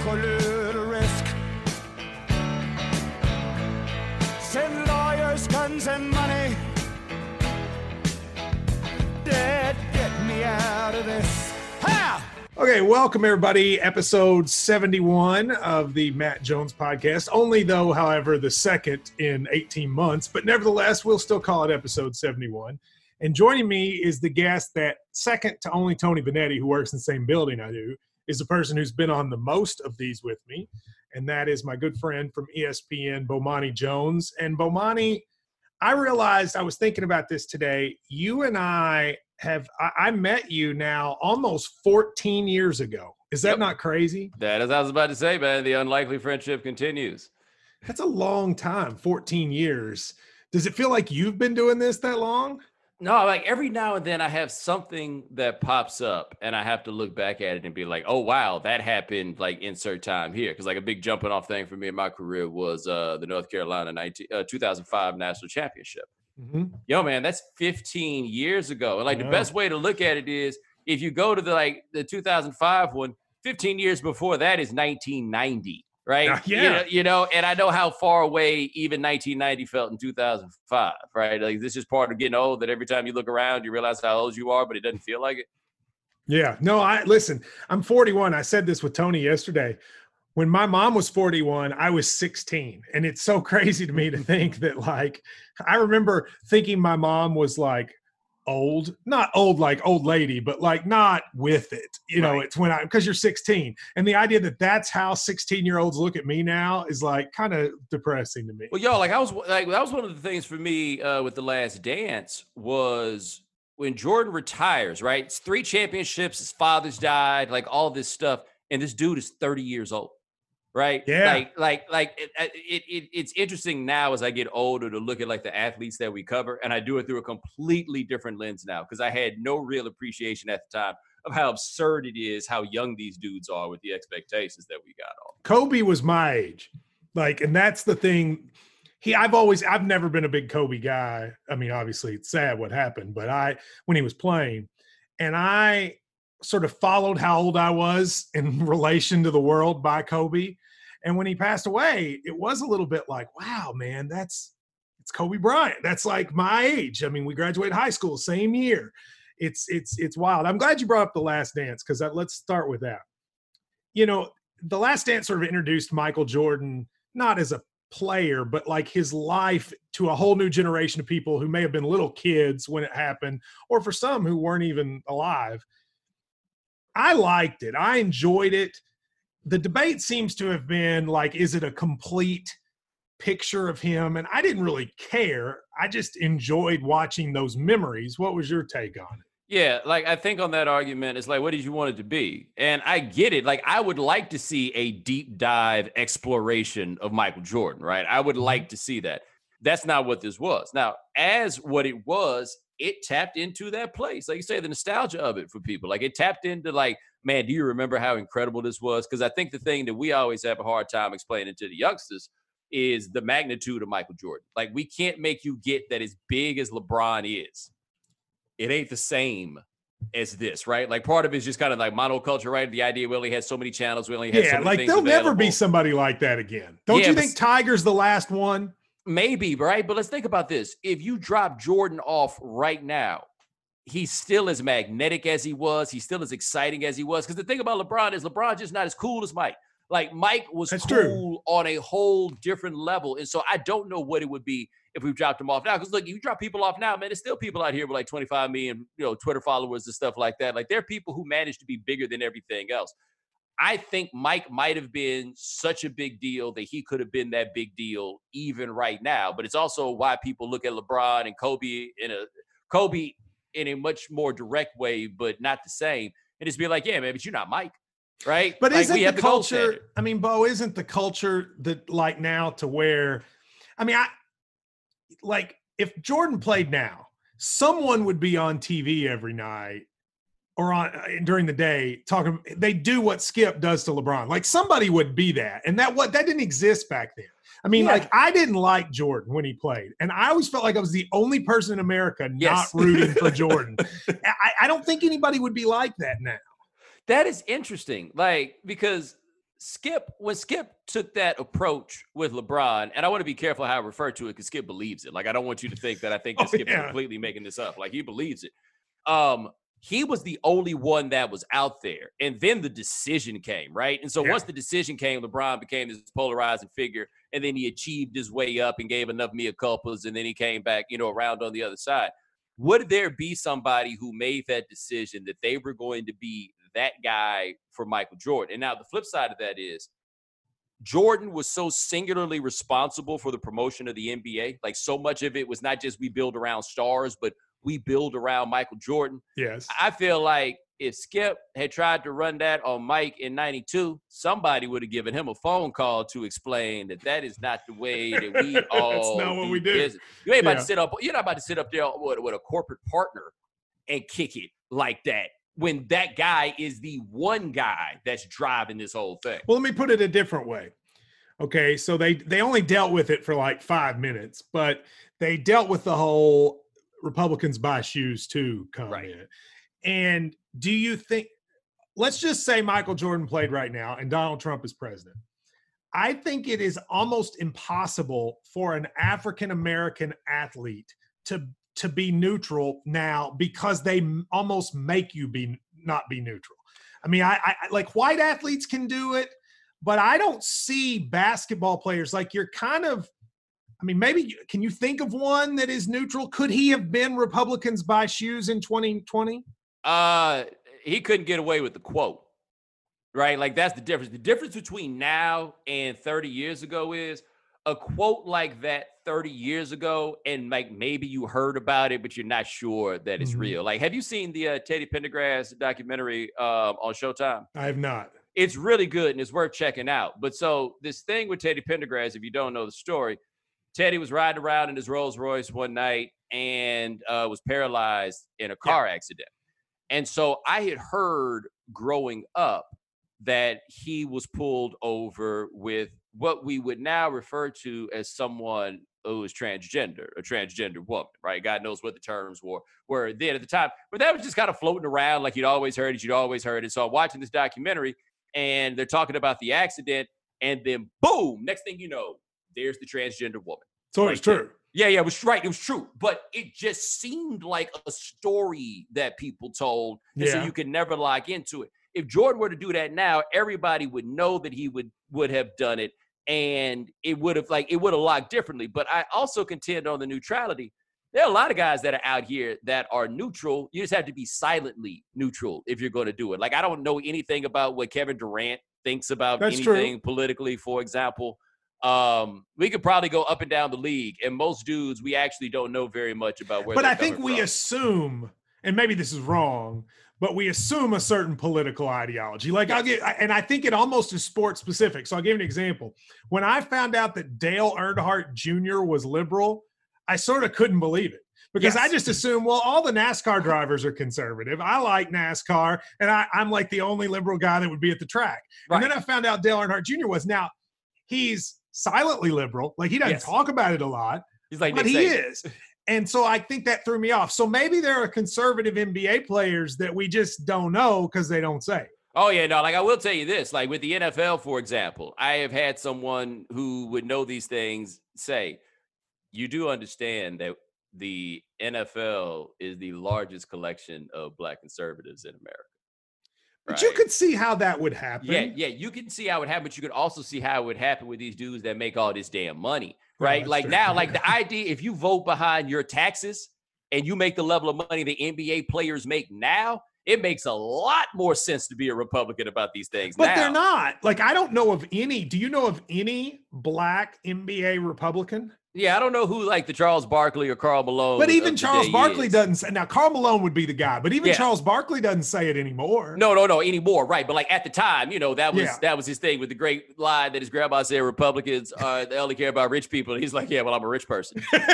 a little risk. Send lawyers, guns, and money. Dad, get me out of this. Ha! Okay, welcome everybody. Episode 71 of the Matt Jones podcast. Only though, however, the second in 18 months, but nevertheless, we'll still call it episode 71. And joining me is the guest that second to only Tony Benetti, who works in the same building I do, is the person who's been on the most of these with me. And that is my good friend from ESPN, Bomani Jones. And Bomani, I realized I was thinking about this today. You and I met you now almost 14 years ago. Is that not crazy? That is, I was about to say, man, the unlikely friendship continues. That's a long time, 14 years. Does it feel like you've been doing this that long? No, like every now and then I have something that pops up and I have to look back at it and be like, oh, wow, that happened, like insert time here. Because like a big jumping off thing for me in my career was the North Carolina 2005 National Championship. Mm-hmm. Yo, man, that's 15 years ago. And like the best way to look at it is if you go to the 2005 one, 15 years before that is 1990, right? Yeah. You know, and I know how far away even 1990 felt in 2005, right? Like this is part of getting old, that every time you look around, you realize how old you are, but it doesn't feel like it. Yeah. No, listen, I'm 41. I said this with Tony yesterday. When my mom was 41, I was 16. And it's so crazy to me to think that, like, I remember thinking my mom was like old, not old like old lady, but like not with it. You know, It's because you're 16. And the idea that that's how 16-year-olds look at me now is like kind of depressing to me. Well, yo, that was one of the things for me with The Last Dance was when Jordan retires, right? It's 3 championships, his father's died, like all this stuff. And this dude is 30 years old. Right. Yeah. It's interesting now as I get older to look at like the athletes that we cover. And I do it through a completely different lens now because I had no real appreciation at the time of how absurd it is, how young these dudes are with the expectations that we got on. Kobe was my age. Like, and that's the thing. I've never been a big Kobe guy. I mean, obviously it's sad what happened, but when he was playing and I sort of followed how old I was in relation to the world by Kobe. And when he passed away, it was a little bit like, wow, man, it's Kobe Bryant. That's like my age. I mean, we graduated high school, same year. It's wild. I'm glad you brought up The Last Dance because let's start with that. You know, The Last Dance sort of introduced Michael Jordan, not as a player, but like his life to a whole new generation of people who may have been little kids when it happened, or for some who weren't even alive. I liked it. I enjoyed it. The debate seems to have been like, is it a complete picture of him? And I didn't really care. I just enjoyed watching those memories. What was your take on it? Yeah, like I think on that argument, it's like, what did you want it to be? And I get it. Like I would like to see a deep dive exploration of Michael Jordan, right? I would like to see that. That's not what this was. Now, as what it was, it tapped into that place. Like you say, the nostalgia of it for people. Like it tapped into like, man, do you remember how incredible this was? Because I think the thing that we always have a hard time explaining to the youngsters is the magnitude of Michael Jordan. Like we can't make you get that as big as LeBron is. It ain't the same as this, right? Like part of it is just kind of like monoculture, right? The idea we only had so many channels, we only had so many like things there'll available. never be somebody like that again. Don't you think Tiger's the last one? Maybe, right? But let's think about this. If you drop Jordan off right now, he's still as magnetic as he was. He's still as exciting as he was. Because the thing about LeBron is LeBron's just not as cool as Mike. Like Mike was cool on a whole different level. And so I don't know what it would be if we dropped him off now. Because look, you drop people off now, man, there's still people out here with like 25 million, Twitter followers and stuff like that. Like there are people who manage to be bigger than everything else. I think Mike might have been such a big deal that he could have been that big deal even right now. But it's also why people look at LeBron and Kobe in a much more direct way, but not the same. And just be like, yeah, man, but you're not Mike, right? But like, isn't the culture, I mean, Bo, isn't the culture that like now to where, I mean, if Jordan played now, someone would be on TV every night or during the day talking. They do what Skip does to LeBron. Like somebody would be that, and that didn't exist back then. I mean, like I didn't like Jordan when he played, and I always felt like I was the only person in America not rooting for Jordan. I don't think anybody would be like that now. That is interesting, like because when Skip took that approach with LeBron, and I want to be careful how I refer to it because Skip believes it. Like, I don't want you to think that I think that Skip is completely making this up. Like, he believes it. He was the only one that was out there. And then the decision came, right? And so once the decision came, LeBron became this polarizing figure, and then he achieved his way up and gave enough mea culpas, and then he came back, around on the other side. Would there be somebody who made that decision that they were going to be that guy for Michael Jordan? And now the flip side of that is Jordan was so singularly responsible for the promotion of the NBA. Like, so much of it was not just we build around stars, but we build around Michael Jordan. Yes. I feel like if Skip had tried to run that on Mike in 92, somebody would have given him a phone call to explain that is not the way that we all That's not what we do. Business. You ain't about to sit up. You're not about to sit up there with a corporate partner and kick it like that when that guy is the one guy that's driving this whole thing. Well, let me put it a different way. Okay, so they only dealt with it for like 5 minutes, but they dealt with the whole Republicans buy shoes too comment. Right. And do you think, let's just say Michael Jordan played right now and Donald Trump is president. I think it is almost impossible for an African-American athlete to be neutral now because they almost make you not be neutral. I mean, I like white athletes can do it, but I don't see basketball players like you're kind of, I mean, maybe can you think of one that is neutral? Could he have been Republicans buy shoes in 2020? He couldn't get away with the quote, right? Like, that's the difference. The difference between now and 30 years ago is a quote like that 30 years ago, and like maybe you heard about it, but you're not sure that it's real. Like, have you seen the Teddy Pendergrass documentary on Showtime? I have not. It's really good and it's worth checking out. But so this thing with Teddy Pendergrass, if you don't know the story, Teddy was riding around in his Rolls Royce one night and was paralyzed in a car accident. And so I had heard growing up that he was pulled over with what we would now refer to as someone who was transgender, a transgender woman, right? God knows what the terms were then at the time. But that was just kind of floating around like you'd always heard it. So I'm watching this documentary and they're talking about the accident, and then boom, next thing you know, there's the transgender woman. So it's true. Yeah, it was right. It was true. But it just seemed like a story that people told. And so you could never lock into it. If Jordan were to do that now, everybody would know that he would have done it. And it would have locked differently. But I also contend on the neutrality. There are a lot of guys that are out here that are neutral. You just have to be silently neutral if you're going to do it. Like, I don't know anything about what Kevin Durant thinks about anything politically, for example. We could probably go up and down the league, and most dudes, we actually don't know very much about where. But I think we assume, and maybe this is wrong, but we assume a certain political ideology. Like, and I think it almost is sports specific. So I'll give you an example. When I found out that Dale Earnhardt Jr. was liberal, I sort of couldn't believe it because I just assumed, well, all the NASCAR drivers are conservative. I like NASCAR, and I'm like the only liberal guy that would be at the track. Right. And then I found out Dale Earnhardt Jr. was. Now, he's silently liberal. Like, he doesn't talk about it a lot. He's like, but he is. And so I think that threw me off. So maybe there are conservative NBA players that we just don't know because they don't say. Oh, yeah, no, like, I will tell you this. Like, with the NFL, for example, I have had someone who would know these things say, you do understand that the NFL is the largest collection of Black conservatives in America. But you could see how that would happen. Yeah, you can see how it would happen, but you could also see how it would happen with these dudes that make all this damn money, right? Oh, like, true. now, like, the idea, if you vote behind your taxes and you make the level of money the NBA players make now, it makes a lot more sense to be a Republican about these things now. But they're not. Like, I don't know of any. Do you know of any Black NBA Republican? Yeah, I don't know who, like, the Charles Barkley or Karl Malone. But even Charles Barkley doesn't say. Now, Karl Malone would be the guy, but even Charles Barkley doesn't say it anymore. No, anymore, right? But like at the time, that was his thing with the great lie that his grandma said Republicans they only care about rich people. And he's like, yeah, well, I'm a rich person. Like,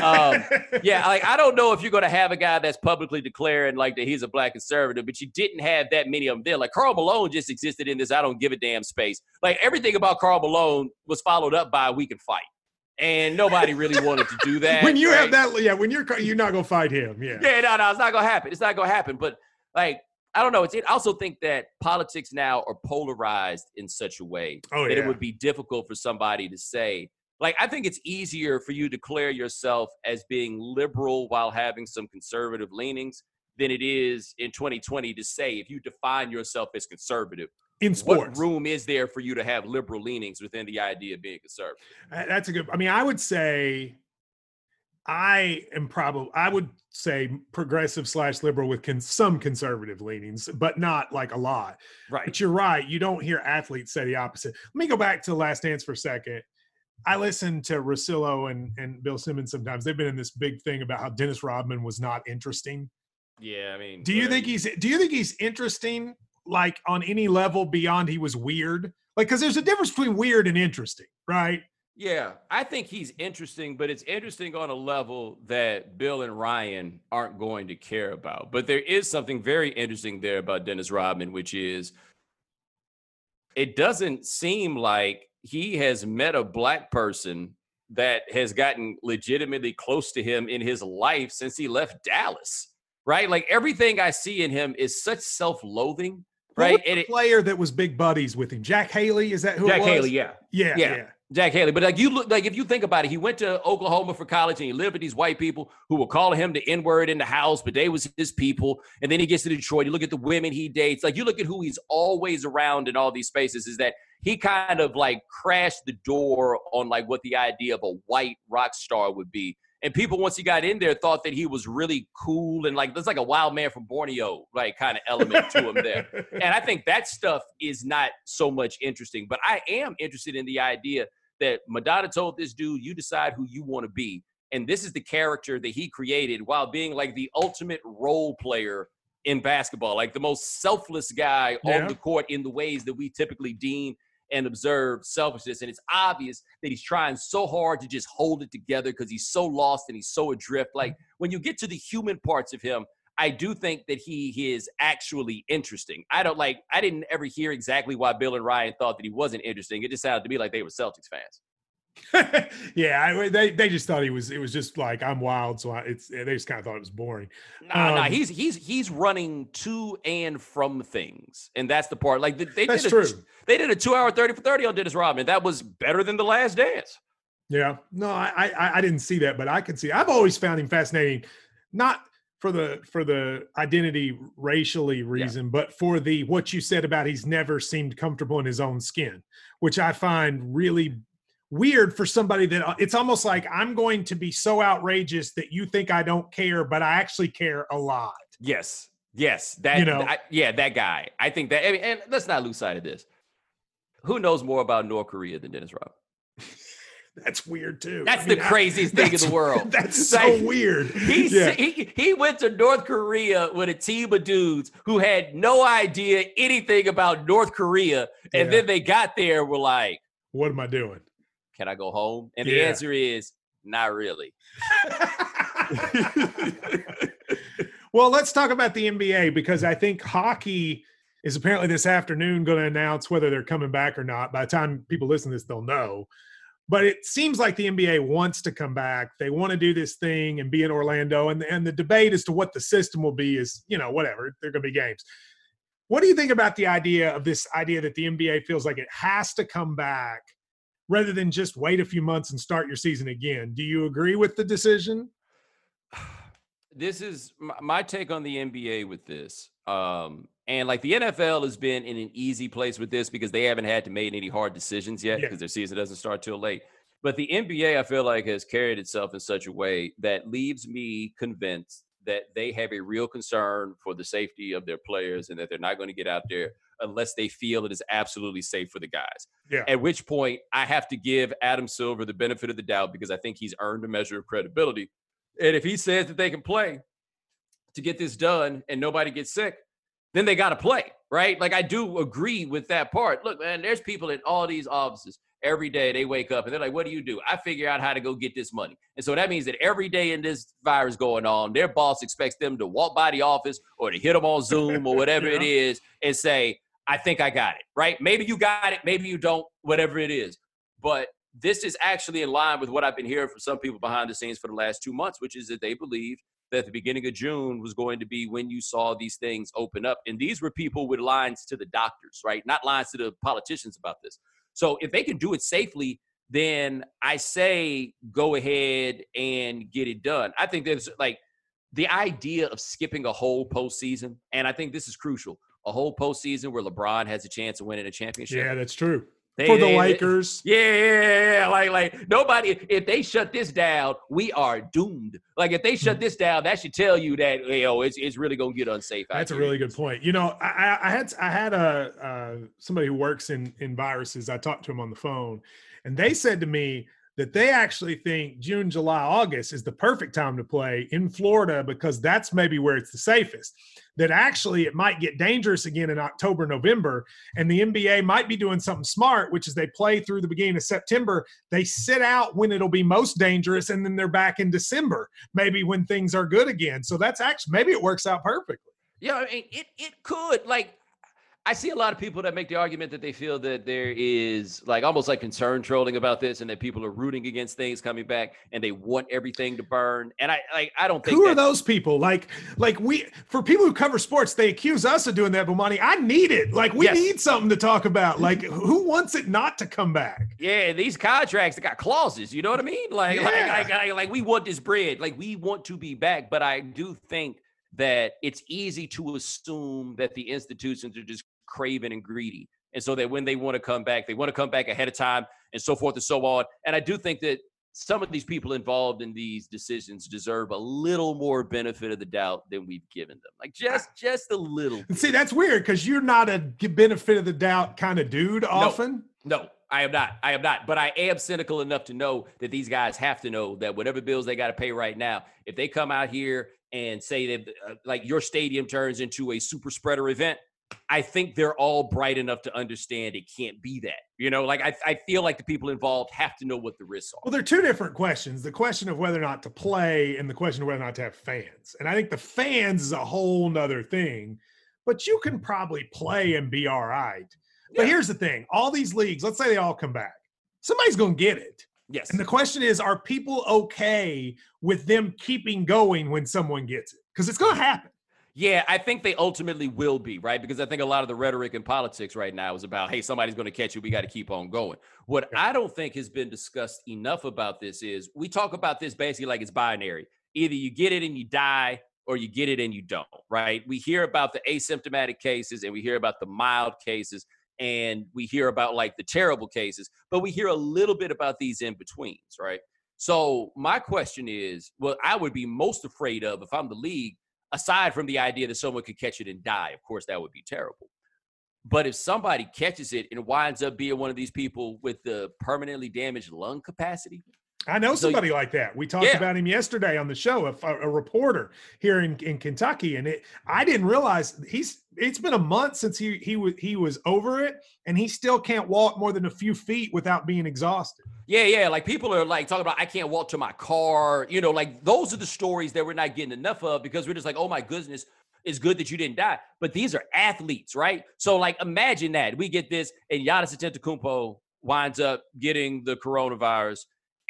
I don't know if you're going to have a guy that's publicly declaring like that he's a Black conservative, but you didn't have that many of them there. Like, Karl Malone just existed in this I don't give a damn space. Like, everything about Karl Malone was followed up by we can fight. And nobody really wanted to do that. When you have that, when you're not going to fight him. Yeah. Yeah, no, it's not going to happen. It's not going to happen. But like, I don't know. I also think that politics now are polarized in such a way that it would be difficult for somebody to say, like, I think it's easier for you to declare yourself as being liberal while having some conservative leanings than it is in 2020 to say, if you define yourself as conservative, in sports, what room is there for you to have liberal leanings within the idea of being conservative? That's a good, I mean, I would say I would say progressive / liberal with some conservative leanings, but not like a lot. Right. But you're right. You don't hear athletes say the opposite. Let me go back to The Last Dance for a second. I listen to Russillo and Bill Simmons sometimes. They've been in this big thing about how Dennis Rodman was not interesting. Yeah, I mean, do you think he's interesting, like, on any level beyond he was weird? Like, because there's a difference between weird and interesting, right? Yeah, I think he's interesting, but it's interesting on a level that Bill and Ryan aren't going to care about. But there is something very interesting there about Dennis Rodman, which is it doesn't seem like he has met a black person that has gotten legitimately close to him in his life since he left Dallas, right? Like, everything I see in him is such self-loathing, right? And player that was big buddies with him, Jack Haley, is that who Jack it was? Haley, yeah. Jack Haley. But if you think about it, he went to Oklahoma for college and he lived with these white people who were calling him the N-word in the house, but they was his people. And then he gets to Detroit. You look at the women he dates. Like, you look at who he's always around in all these spaces, is that he kind of like crashed the door on like what the idea of a white rock star would be. And people, once he got in there, thought that he was really cool and like, there's like a wild man from Borneo, like, kind of element to him there. And I think that stuff is not so much interesting, but I am interested in the idea that Madonna told this dude, you decide who you want to be. And this is the character that he created while being like the ultimate role player in basketball, like the most selfless guy on the court in the ways that we typically deem and observe selfishness. And it's obvious that he's trying so hard to just hold it together because he's so lost and he's so adrift. Like, when you get to the human parts of him, I do think that he is actually interesting. I didn't ever hear exactly why Bill and Ryan thought that he wasn't interesting. It just sounded to me like they were Celtics fans. Yeah, they just thought it was just like, I'm wild, so they just kind of thought it was boring. Nah, he's running to and from things, and that's the part. Like, they did a 2 hour 30 for 30 on Dennis Rodman. That was better than The Last Dance. Yeah, no, I didn't see that, but I could see. I've always found him fascinating, not for the identity racially reason, but for what you said about he's never seemed comfortable in his own skin, which I find really weird for somebody that it's almost like, I'm going to be so outrageous that you think I don't care, but I actually care a lot. Yes. That guy. I think that, and let's not lose sight of this. Who knows more about North Korea than Dennis Rodman? That's weird too. That's the craziest thing in the world. That's so weird. He went to North Korea with a team of dudes who had no idea anything about North Korea. And then they got there and were like, what am I doing? Can I go home? And the answer is not really. Well, let's talk about the NBA, because I think hockey is apparently this afternoon going to announce whether they're coming back or not. By the time people listen to this, they'll know. But it seems like the NBA wants to come back. They want to do this thing and be in Orlando. And the debate as to what the system will be is, whatever. They're going to be games. What do you think about the idea that the NBA feels like it has to come back rather than just wait a few months and start your season again? Do you agree with the decision? This is my take on the NBA with this. And like, the NFL has been in an easy place with this because they haven't had to make any hard decisions yet because their season doesn't start till late. But the NBA, I feel like, has carried itself in such a way that leaves me convinced that they have a real concern for the safety of their players and that they're not going to get out there unless they feel it is absolutely safe for the guys. Yeah. At which point, I have to give Adam Silver the benefit of the doubt because I think he's earned a measure of credibility. And if he says that they can play to get this done and nobody gets sick, then they got to play, right? Like, I do agree with that part. Look, man, there's people in all these offices every day. They wake up and they're like, what do? I figure out how to go get this money. And so that means that every day in this virus going on, their boss expects them to walk by the office or to hit them on Zoom or whatever it is and say, I think I got it, right? Maybe you got it. Maybe you don't, whatever it is. But this is actually in line with what I've been hearing from some people behind the scenes for the last 2 months, which is that they believe that the beginning of June was going to be when you saw these things open up. And these were people with lines to the doctors, right? Not lines to the politicians about this. So if they can do it safely, then I say go ahead and get it done. I think there's like the idea of skipping a whole postseason, and I think this is crucial, a whole postseason where LeBron has a chance of winning a championship. Yeah, that's true. For the Lakers. Yeah. Like nobody, if they shut this down, we are doomed. Like if they shut this down, that should tell you that, it's really going to get unsafe. That's a really good point. I had somebody who works in viruses. I talked to him on the phone, and they said to me that they actually think June, July, August is the perfect time to play in Florida because that's maybe where it's the safest. That actually it might get dangerous again in October, November, and the NBA might be doing something smart, which is they play through the beginning of September. They sit out when it'll be most dangerous, and then they're back in December, maybe when things are good again. So that's actually, maybe it works out perfectly. Yeah, I mean, it could. Like, I see a lot of people that make the argument that they feel that there is like almost like concern trolling about this, and that people are rooting against things coming back, and they want everything to burn. And I don't think. Who are those people? Like for people who cover sports, they accuse us of doing that, but Monty, I need it. Like we need something to talk about. Like who wants it not to come back? Yeah, these contracts that got clauses. You know what I mean? Like we want this bread. Like we want to be back, but I do think that it's easy to assume that the institutions are just craven and greedy. And so that when they want to come back, they want to come back ahead of time and so forth and so on. And I do think that some of these people involved in these decisions deserve a little more benefit of the doubt than we've given them. Like just a little bit. See, that's weird because you're not a benefit of the doubt kind of dude often. No, I am not. But I am cynical enough to know that these guys have to know that whatever bills they got to pay right now, if they come out here and say that like your stadium turns into a super spreader event, I think they're all bright enough to understand it can't be that. Like I feel like the people involved have to know what the risks are. Well, there are two different questions. The question of whether or not to play and the question of whether or not to have fans. And I think the fans is a whole nother thing, but you can probably play and be all right. But here's the thing. All these leagues, let's say they all come back. Somebody's going to get it. Yes. And the question is, are people okay with them keeping going when someone gets it? Because it's going to happen. Yeah, I think they ultimately will be, right? Because I think a lot of the rhetoric in politics right now is about, hey, somebody's going to catch you. We got to keep on going. What I don't think has been discussed enough about this is we talk about this basically like it's binary. Either you get it and you die, or you get it and you don't, right? We hear about the asymptomatic cases, and we hear about the mild cases, and we hear about like the terrible cases, but we hear a little bit about these in-betweens, right? So my question is, what I would be most afraid of if I'm the league, aside from the idea that someone could catch it and die, of course, that would be terrible. But if somebody catches it and winds up being one of these people with the permanently damaged lung capacity. I know somebody like that. We talked about him yesterday on the show, a reporter here in Kentucky. And I didn't realize it's been a month since he was over it, and he still can't walk more than a few feet without being exhausted. Yeah. Like people are like talking about, I can't walk to my car. Like those are the stories that we're not getting enough of because we're just like, oh my goodness, it's good that you didn't die. But these are athletes, right? So like imagine that we get this and Giannis Antetokounmpo winds up getting the coronavirus.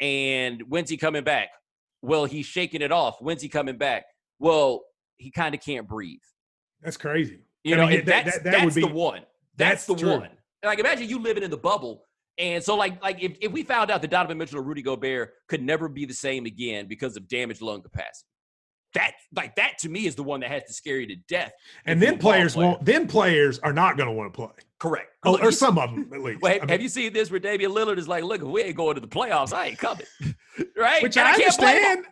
And when's he coming back? Well, he's shaking it off. When's he coming back? Well, he kind of can't breathe. That's crazy. That's the one. That's the true. one. Like imagine you living in the bubble. And so like if we found out that Donovan Mitchell or Rudy Gobert could never be the same again because of damaged lung capacity, that to me is the one that has to scare you to death. And then players are not going to want to play. Correct. Or some of them at least. Wait, have you seen this where Damian Lillard is like, look, if we ain't going to the playoffs, I ain't coming. Right? Which I understand.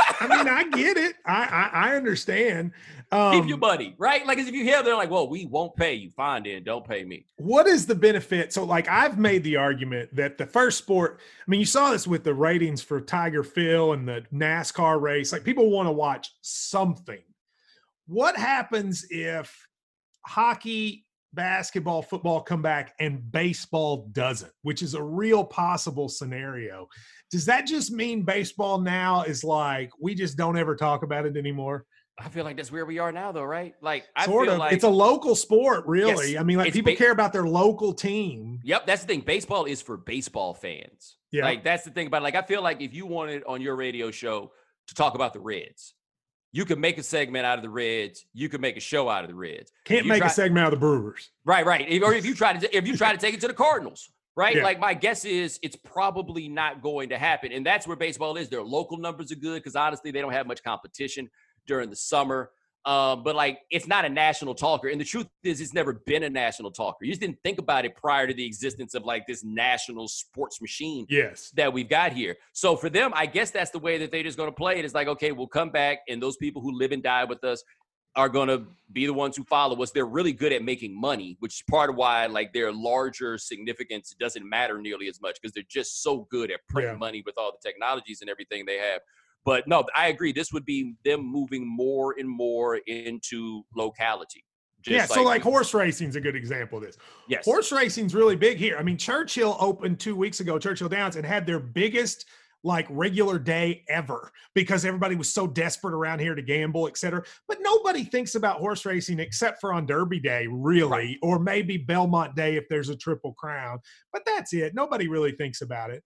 I get it. I understand. Keep your money, right? Like, if you hear they're like, well, we won't pay you. Fine, then don't pay me. What is the benefit? So, like, I've made the argument that the first sport, you saw this with the ratings for Tiger Phil and the NASCAR race. Like, people want to watch something. What happens if hockey, basketball, football come back and baseball doesn't, which is a real possible scenario? Does that just mean baseball now is like, we just don't ever talk about it anymore? I feel like that's where we are now, though, right? Like, it's a local sport, really. Yes, people care about their local team. Yep, that's the thing. Baseball is for baseball fans. Yeah, like that's the thing about it. Like, I feel like if you wanted on your radio show to talk about the Reds, You can make a segment out of the Reds. You can make a show out of the Reds. Can't make a segment out of the Brewers. Right. Or if you try to take it to the Cardinals, right? Yeah. Like my guess is it's probably not going to happen. And that's where baseball is. Their local numbers are good because honestly, they don't have much competition during the summer. But like, it's not a national talker. And the truth is, it's never been a national talker. You just didn't think about it prior to the existence of like this national sports machine that we've got here. So for them, I guess that's the way that they're just going to play it. It's like, okay, we'll come back, and those people who live and die with us are going to be the ones who follow us. They're really good at making money, which is part of why like their larger significance doesn't matter nearly as much because they're just so good at printing money with all the technologies and everything they have. But no, I agree. This would be them moving more and more into locality. So like horse racing is a good example of this. Yes. Horse racing's really big here. I mean, Churchill opened 2 weeks ago, Churchill Downs, and had their biggest like regular day ever because everybody was so desperate around here to gamble, et cetera. But nobody thinks about horse racing except for on Derby Day, really, or maybe Belmont Day if there's a Triple Crown. But that's it. Nobody really thinks about it.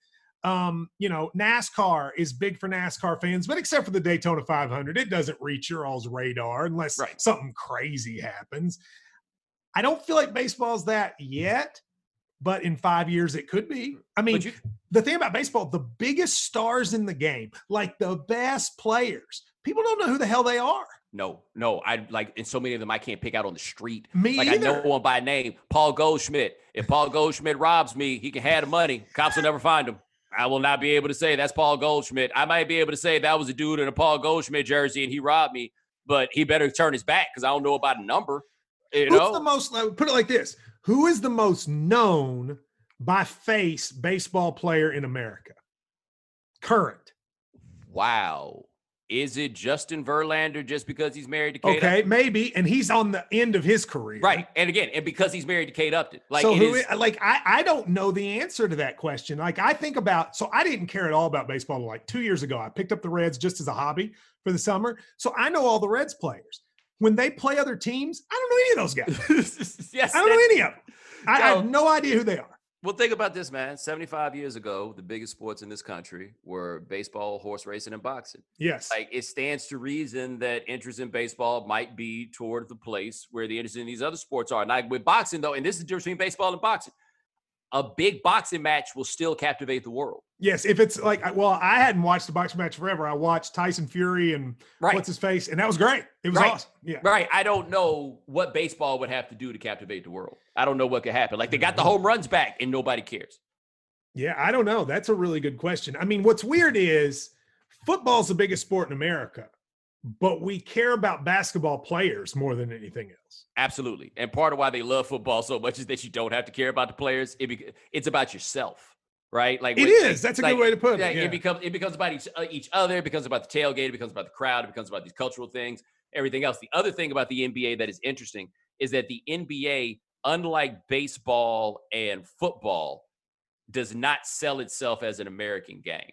NASCAR is big for NASCAR fans, but except for the Daytona 500, it doesn't reach your all's radar unless something crazy happens. I don't feel like baseball's that yet, but in 5 years it could be. I mean, the thing about baseball, the biggest stars in the game, like the best players, people don't know who the hell they are. No. I like, and so many of them I can't pick out on the street. Me like either. I know one by name, Paul Goldschmidt. If Paul Goldschmidt robs me, he can have the money. Cops will never find him. I will not be able to say that's Paul Goldschmidt. I might be able to say that was a dude in a Paul Goldschmidt jersey and he robbed me, but he better turn his back because I don't know about a number. Who's the most, put it like this, who is the most known by face baseball player in America? Current. Wow. Is it Justin Verlander just because he's married to Kate Okay, Upton? maybe. And he's on the end of his career. Right. And again, and because he's married to Kate Upton. Like, so I don't know the answer to that question. Like I think about, so I didn't care at all about baseball like 2 years ago. I picked up the Reds just as a hobby for the summer. So I know all the Reds players. When they play other teams, I don't know any of those guys. I don't know any of them. I have no idea who they are. Well, think about this, man. 75 years ago, the biggest sports in this country were baseball, horse racing, and boxing. Yes. Like it stands to reason that interest in baseball might be toward the place where the interest in these other sports are. Now, with boxing, though, and this is the difference between baseball and boxing, a big boxing match will still captivate the world. Yes, if it's like, well, I hadn't watched a boxing match forever. I watched Tyson Fury and what's his face, and that was great. It was awesome. Yeah. Right. I don't know what baseball would have to do to captivate the world. I don't know what could happen. Like they got the home runs back and nobody cares. Yeah, I don't know. That's a really good question. I mean, what's weird is football's the biggest sport in America, but we care about basketball players more than anything else. Absolutely. And part of why they love football so much is that you don't have to care about the players. It's about yourself. Right, like it is. That's a good way to put it. Yeah. It becomes about each other. It becomes about the tailgate. It becomes about the crowd. It becomes about these cultural things. Everything else. The other thing about the NBA that is interesting is that the NBA, unlike baseball and football, does not sell itself as an American game.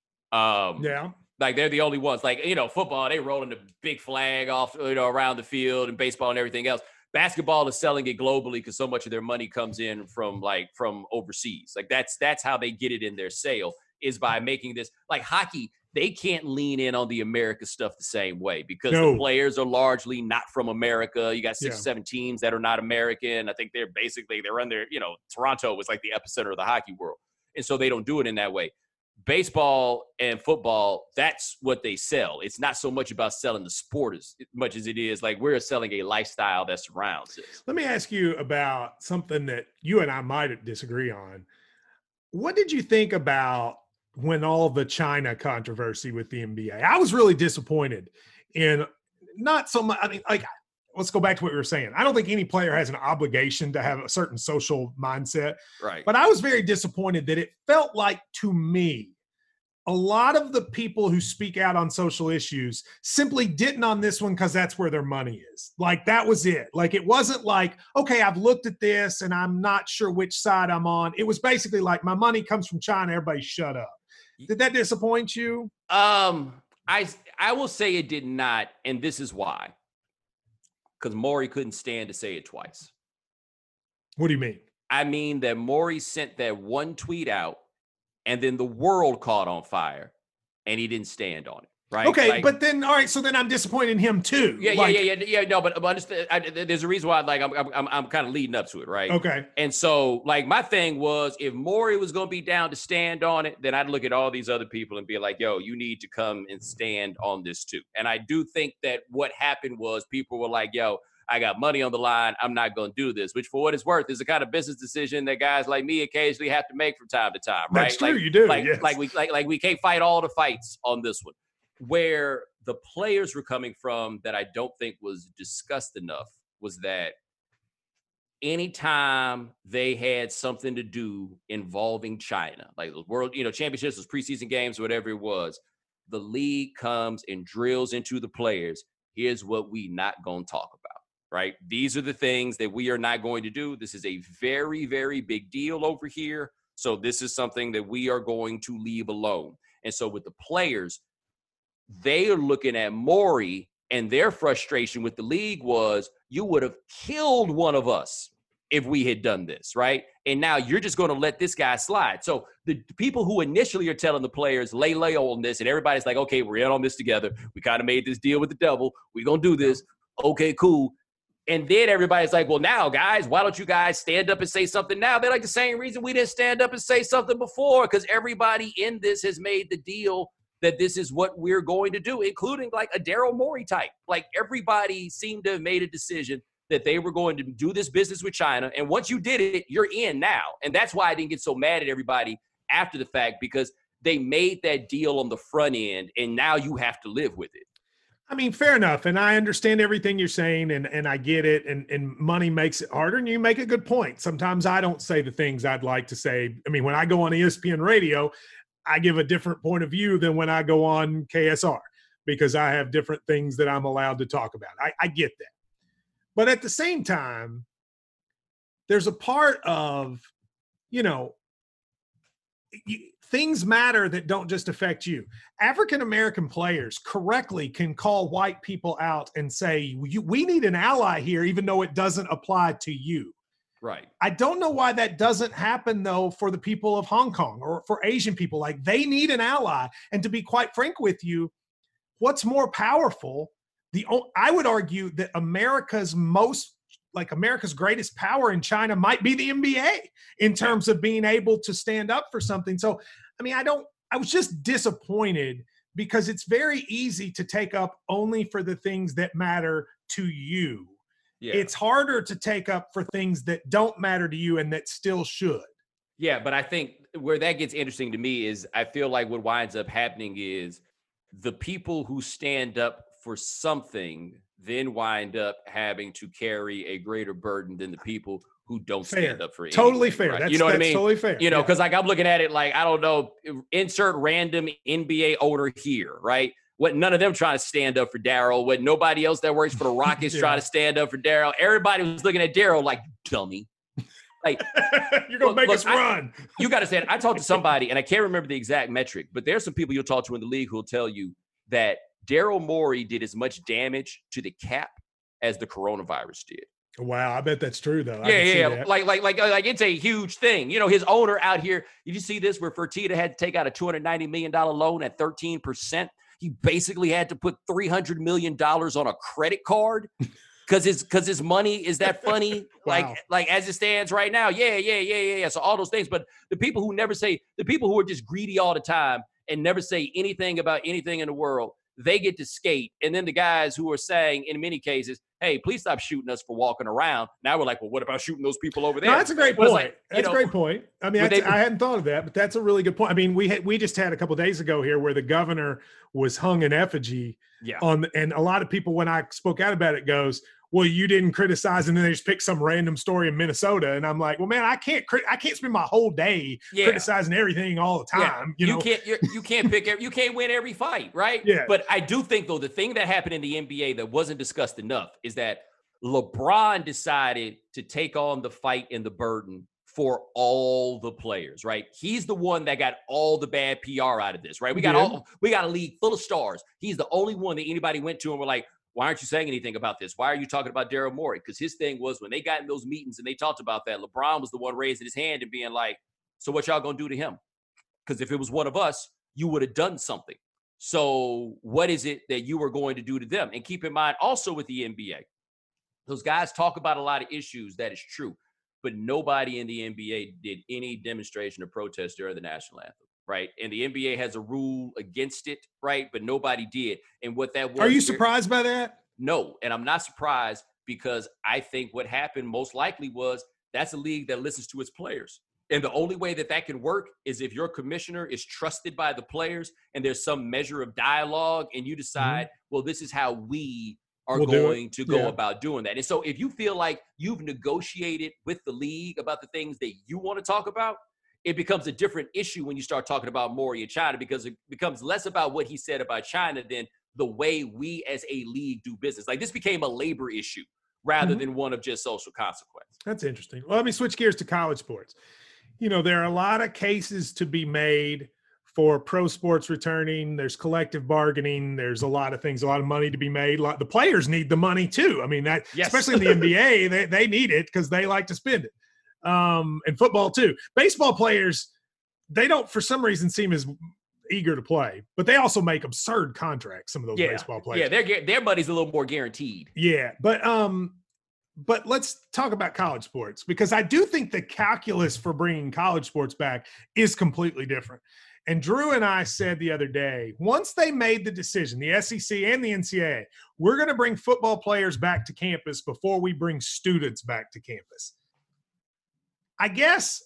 Like they're the only ones. Like football, they rolling the big flag off around the field, and baseball and everything else. Basketball is selling it globally because so much of their money comes in from overseas. Like that's how they get it in their sale is by making this. Like hockey, they can't lean in on the America stuff the same way because the players are largely not from America. You got 6 or 7 teams that are not American. I think they're under, Toronto was like the epicenter of the hockey world. And so they don't do it in that way. Baseball and football, that's what they sell. It's not so much about selling the sport as much as it is like we're selling a lifestyle that surrounds it. Let me ask you about something that you and I might disagree on. What did you think about when all the China controversy with the NBA? I was really disappointed in not so much. I mean, like, let's go back to what we were saying. I don't think any player has an obligation to have a certain social mindset. Right. But I was very disappointed that it felt like, to me, a lot of the people who speak out on social issues simply didn't on this one because that's where their money is. Like, that was it. Like, it wasn't like, okay, I've looked at this and I'm not sure which side I'm on. It was basically like, my money comes from China. Everybody shut up. Did that disappoint you? I will say it did not. And this is why. Because Maury couldn't stand to say it twice. What do you mean? I mean that Maury sent that one tweet out and then the world caught on fire and he didn't stand on it. right? Okay, Like, but then all right, so then I'm disappointed in him too. Yeah. No, but understand, there's a reason why. Like, I'm kind of leading up to it, right? Okay. And so, like, my thing was, if Maury was going to be down to stand on it, then I'd look at all these other people and be like, "Yo, you need to come and stand on this too." And I do think that what happened was people were like, "Yo, I got money on the line. I'm not going to do this," which, for what it's worth, is the kind of business decision that guys like me occasionally have to make from time to time, right? That's true. You do. Yes. Like we can't fight all the fights on this one. Where the players were coming from that I don't think was discussed enough was that anytime they had something to do involving China, like the world, championships, those preseason games, whatever it was, the league comes and drills into the players. Here's what we not going to talk about, right? These are the things that we are not going to do. This is a very, very big deal over here. So this is something that we are going to leave alone. And so with the players, they are looking at Maury, and their frustration with the league was, you would have killed one of us if we had done this, right? And now you're just going to let this guy slide. So the people who initially are telling the players, lay on this, and everybody's like, okay, we're in on this together. We kind of made this deal with the devil. We're going to do this. Okay, cool. And then everybody's like, well, now, guys, why don't you guys stand up and say something now? They're like, the same reason we didn't stand up and say something before, because everybody in this has made the deal that this is what we're going to do, including like a Daryl Morey type. Like, everybody seemed to have made a decision that they were going to do this business with China. And once you did it, you're in now. And that's why I didn't get so mad at everybody after the fact, because they made that deal on the front end, and now you have to live with it. I mean, fair enough. And I understand everything you're saying, and I get it. And money makes it harder, and you make a good point. Sometimes I don't say the things I'd like to say. I mean, when I go on ESPN radio, I give a different point of view than when I go on KSR, because I have different things that I'm allowed to talk about. I get that. But at the same time, there's a part of, things matter that don't just affect you. African-American players correctly can call white people out and say, we need an ally here, even though it doesn't apply to you. Right. I don't know why that doesn't happen, though, for the people of Hong Kong or for Asian people. Like, they need an ally. And to be quite frank with you, what's more powerful? I would argue that America's greatest power in China might be the NBA in terms of being able to stand up for something. So, I mean, I was just disappointed, because it's very easy to take up only for the things that matter to you. Yeah. It's harder to take up for things that don't matter to you and that still should. Yeah, but I think where that gets interesting to me is, I feel like what winds up happening is the people who stand up for something then wind up having to carry a greater burden than the people who don't stand up for anything. Totally fair. Right? That's, you know what I mean? Totally fair. Because like, I'm looking at it like, I don't know, insert random NBA owner here, right? What, none of them trying to stand up for Daryl. What, nobody else that works for the Rockets trying to stand up for Daryl. Everybody was looking at Daryl like, dummy. Like, you're going to make us run. You got to say it. I talked to somebody, and I can't remember the exact metric, but there's some people you'll talk to in the league who will tell you that Daryl Morey did as much damage to the cap as the coronavirus did. Wow, I bet that's true, though. Yeah. Like it's a huge thing. His owner out here, did you see this, where Fertitta had to take out a $290 million loan at 13%? He basically had to put $300 million on a credit card because his money is that funny. Wow. Like as it stands right now. Yeah. So all those things. But the people who are just greedy all the time and never say anything about anything in the world, they get to skate. And then the guys who are saying, in many cases, hey, please stop shooting us for walking around. Now we're like, well, what about shooting those people over there? No, that's a great point. That's a great point. I mean, I hadn't thought of that, but that's a really good point. I mean, we just had a couple of days ago here where the governor was hung in effigy and a lot of people, when I spoke out about it, goes, well, you didn't criticize, and then they just pick some random story in Minnesota. And I'm like, well, man, I can't spend my whole day criticizing everything all the time. You can't win every fight, right? Yeah. But I do think, though, the thing that happened in the NBA that wasn't discussed enough is that LeBron decided to take on the fight and the burden for all the players, right? He's the one that got all the bad PR out of this, right? We got a league full of stars. He's the only one that anybody went to and were like, why aren't you saying anything about this? Why are you talking about Daryl Morey? Because his thing was, when they got in those meetings and they talked about that, LeBron was the one raising his hand and being like, so what y'all gonna do to him? Because if it was one of us, you would have done something. So what is it that you are going to do to them? And keep in mind also with the NBA, those guys talk about a lot of issues. That is true. But nobody in the NBA did any demonstration or protest during the national anthem, right? And the NBA has a rule against it, right? But nobody did. And what that was. Are you surprised by that? No. And I'm not surprised because I think what happened most likely was that's a league that listens to its players. And the only way that that can work is if your commissioner is trusted by the players and there's some measure of dialogue and you decide, well, this is how we are going to go about doing that. And so if you feel like you've negotiated with the league about the things that you want to talk about, it becomes a different issue when you start talking about Maury and China, because it becomes less about what he said about China than the way we as a league do business. Like this became a labor issue rather than one of just social consequence. That's interesting. Well, let me switch gears to college sports. You know, there are a lot of cases to be made for pro sports returning. There's collective bargaining. There's a lot of things, a lot of money to be made. The players need the money too. I mean, especially in the NBA, they need it because they like to spend it. And football too. Baseball players, they don't, for some reason, seem as eager to play, but they also make absurd contracts. Some of those baseball players. Yeah, their money's a little more guaranteed. Yeah, but let's talk about college sports, because I do think the calculus for bringing college sports back is completely different. And Drew and I said the other day, once they made the decision, the SEC and the NCAA, we're going to bring football players back to campus before we bring students back to campus. I guess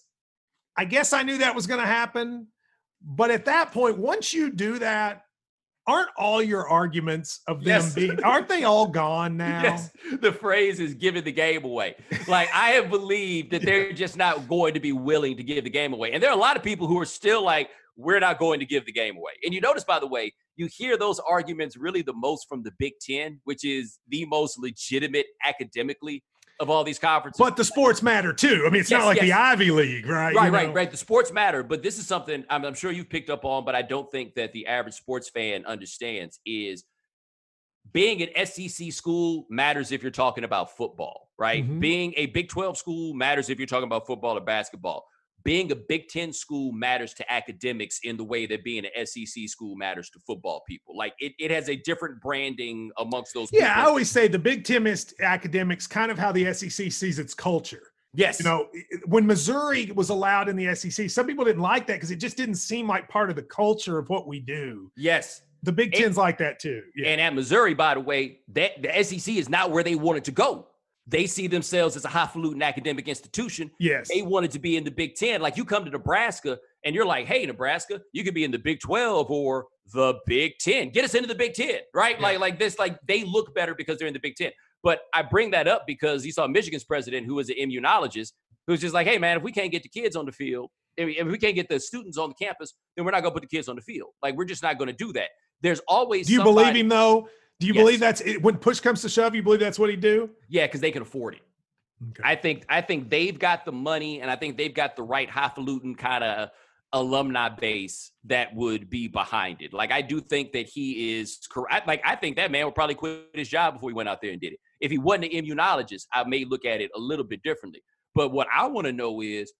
I knew that was going to happen. But at that point, once you do that, aren't all your arguments of them aren't they all gone now? Yes. The phrase is giving the game away. Like, I have believed that they're just not going to be willing to give the game away. And there are a lot of people who are still like, we're not going to give the game away. And you notice, by the way, you hear those arguments really the most from the Big Ten, which is the most legitimate academically of all these conferences. But the sports matter too. I mean, it's not like the Ivy League, right? Right. The sports matter. But this is something I'm sure you've picked up on, but I don't think that the average sports fan understands is being an SEC school matters if you're talking about football, right? Mm-hmm. Being a Big 12 school matters if you're talking about football or basketball. Being a Big 10 school matters to academics in the way that being an SEC school matters to football people. Like it has a different branding amongst those people. Yeah, I always say the Big 10 is academics, kind of how the SEC sees its culture. Yes. You know, when Missouri was allowed in the SEC, some people didn't like that because it just didn't seem like part of the culture of what we do. Yes. The Big Ten's like that too. Yeah. And at Missouri, by the way, the SEC is not where they wanted to go. They see themselves as a highfalutin academic institution. Yes. They wanted to be in the Big Ten. Like, you come to Nebraska and you're like, hey, Nebraska, you could be in the Big 12 or the Big 10. Get us into the Big 10, right? Yeah. Like this, like they look better because they're in the Big 10. But I bring that up because you saw Michigan's president, who was an immunologist, who's just like, hey, man, if we can't get the kids on the field, if we can't get the students on the campus, then we're not going to put the kids on the field. Like, we're just not going to do that. There's always Do you believe him, though? Do you believe that's it? When push comes to shove, you believe that's what he'd do? Yeah, because they can afford it. Okay. I think they've got the money, and I think they've got the right highfalutin kind of alumni base that would be behind it. Like, I do think that he is correct. Like, I think that man would probably quit his job before he went out there and did it. If he wasn't an immunologist, I may look at it a little bit differently. But what I want to know is,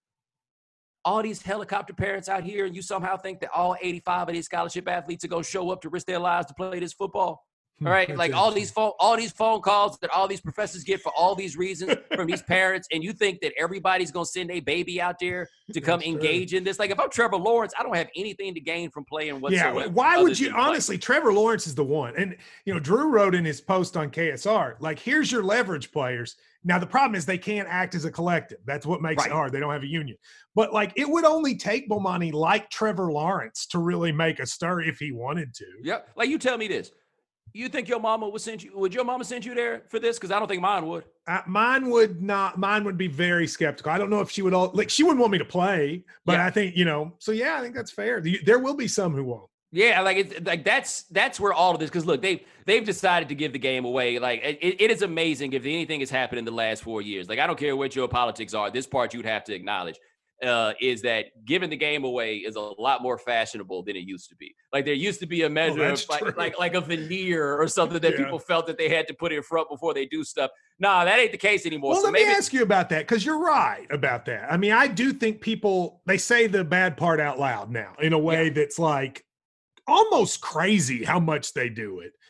all these helicopter parents out here, and you somehow think that all 85 of these scholarship athletes are going to show up to risk their lives to play this football? All right, like all these phone calls that all these professors get for all these reasons from these parents, and you think that everybody's gonna send a baby out there to come engage in this? Like, if I'm Trevor Lawrence, I don't have anything to gain from playing whatsoever. Yeah, why would you? Honestly, Trevor Lawrence is the one. And you know, Drew wrote in his post on KSR, like, here's your leverage players. Now the problem is they can't act as a collective. That's what makes it hard. They don't have a union. But like, it would only take Bomani like Trevor Lawrence to really make a stir if he wanted to. Yeah, like, you tell me this. You think your mama would send you? Would your mama send you there for this? Because I don't think mine would. Mine would not. Mine would be very skeptical. I don't know if she would she wouldn't want me to play, but I think, you know, so yeah, I think that's fair. There will be some who won't. Yeah, like that's where all of this, because look, they've decided to give the game away. Like, it is amazing if anything has happened in the last 4 years. Like, I don't care what your politics are. This part you'd have to acknowledge. Is that giving the game away is a lot more fashionable than it used to be. Like, there used to be a measure of like a veneer or something that people felt that they had to put in front before they do stuff. No, that ain't the case anymore. Well, let me ask you about that, because you're right about that. I mean, I do think people, they say the bad part out loud now in a way that's like, almost crazy how much they do it.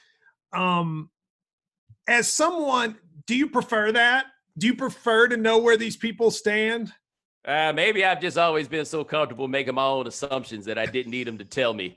As someone, do you prefer that? Do you prefer to know where these people stand? Maybe I've just always been so comfortable making my own assumptions that I didn't need them to tell me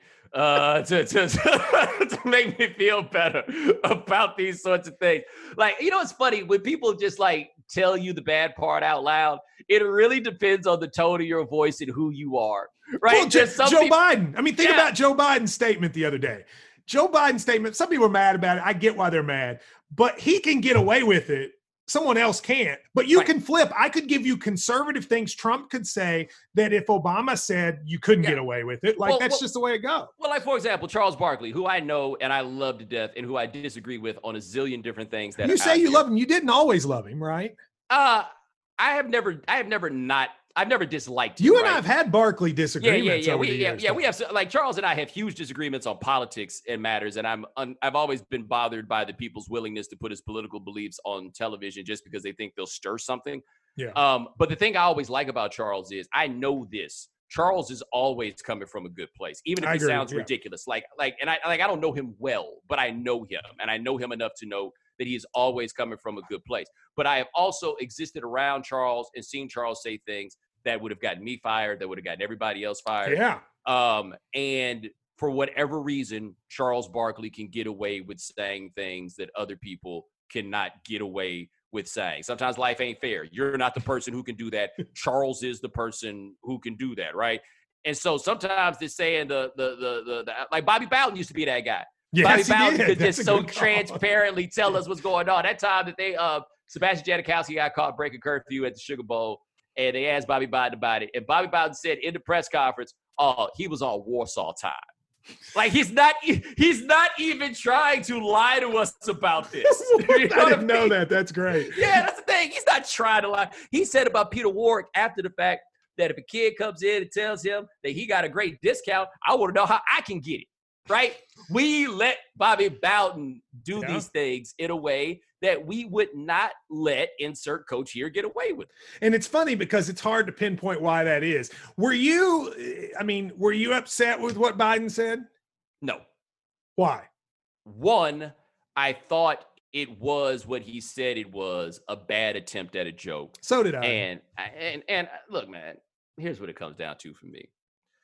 to make me feel better about these sorts of things. Like, you know, it's funny when people just like tell you the bad part out loud. It really depends on the tone of your voice and who you are, right? Well, Joe Biden. I mean, think about Joe Biden's statement the other day. Joe Biden's statement, some people are mad about it. I get why they're mad, but he can get away with it. Someone else can't. But you can flip. I could give you conservative things Trump could say that if Obama said you couldn't get away with it. Like, that's just the way it goes. Well, like, for example, Charles Barkley, who I know and I love to death and who I disagree with on a zillion different things. That you say you love him. You didn't always love him, right? I've never disliked him. You and I have had Barkley disagreements. We have, like, Charles and I have huge disagreements on politics and matters, and I've always been bothered by the people's willingness to put his political beliefs on television just because they think they'll stir something. Yeah. But the thing I always like about Charles is I know this. Charles is always coming from a good place, even if it sounds ridiculous. And I don't know him well, but I know him, and I know him enough to know that he is always coming from a good place. But I have also existed around Charles and seen Charles say things that would have gotten me fired, that would have gotten everybody else fired. Yeah. And for whatever reason, Charles Barkley can get away with saying things that other people cannot get away with saying. Sometimes life ain't fair. You're not the person who can do that. Charles is the person who can do that, right? And so sometimes they're saying the like Bobby Bowden used to be that guy. Yes, Bobby Bowden could just so transparently tell us what's going on. That time that they Sebastian Janikowski got caught breaking curfew at the Sugar Bowl, and they asked Bobby Bowden about it. And Bobby Bowden said in the press conference, he was on Warsaw time. Like, he's not even trying to lie to us about this. I didn't know that. That's great. Yeah, that's the thing. He's not trying to lie. He said about Peter Warrick after the fact that if a kid comes in and tells him that he got a great discount, I want to know how I can get it. Right? We let Bobby Bowden do these things in a way that we would not let insert coach here get away with. And it's funny because it's hard to pinpoint why that is. Were you upset with what Biden said? No. Why? One, I thought it was what he said it was, a bad attempt at a joke. So did I. And look, man, here's what it comes down to for me.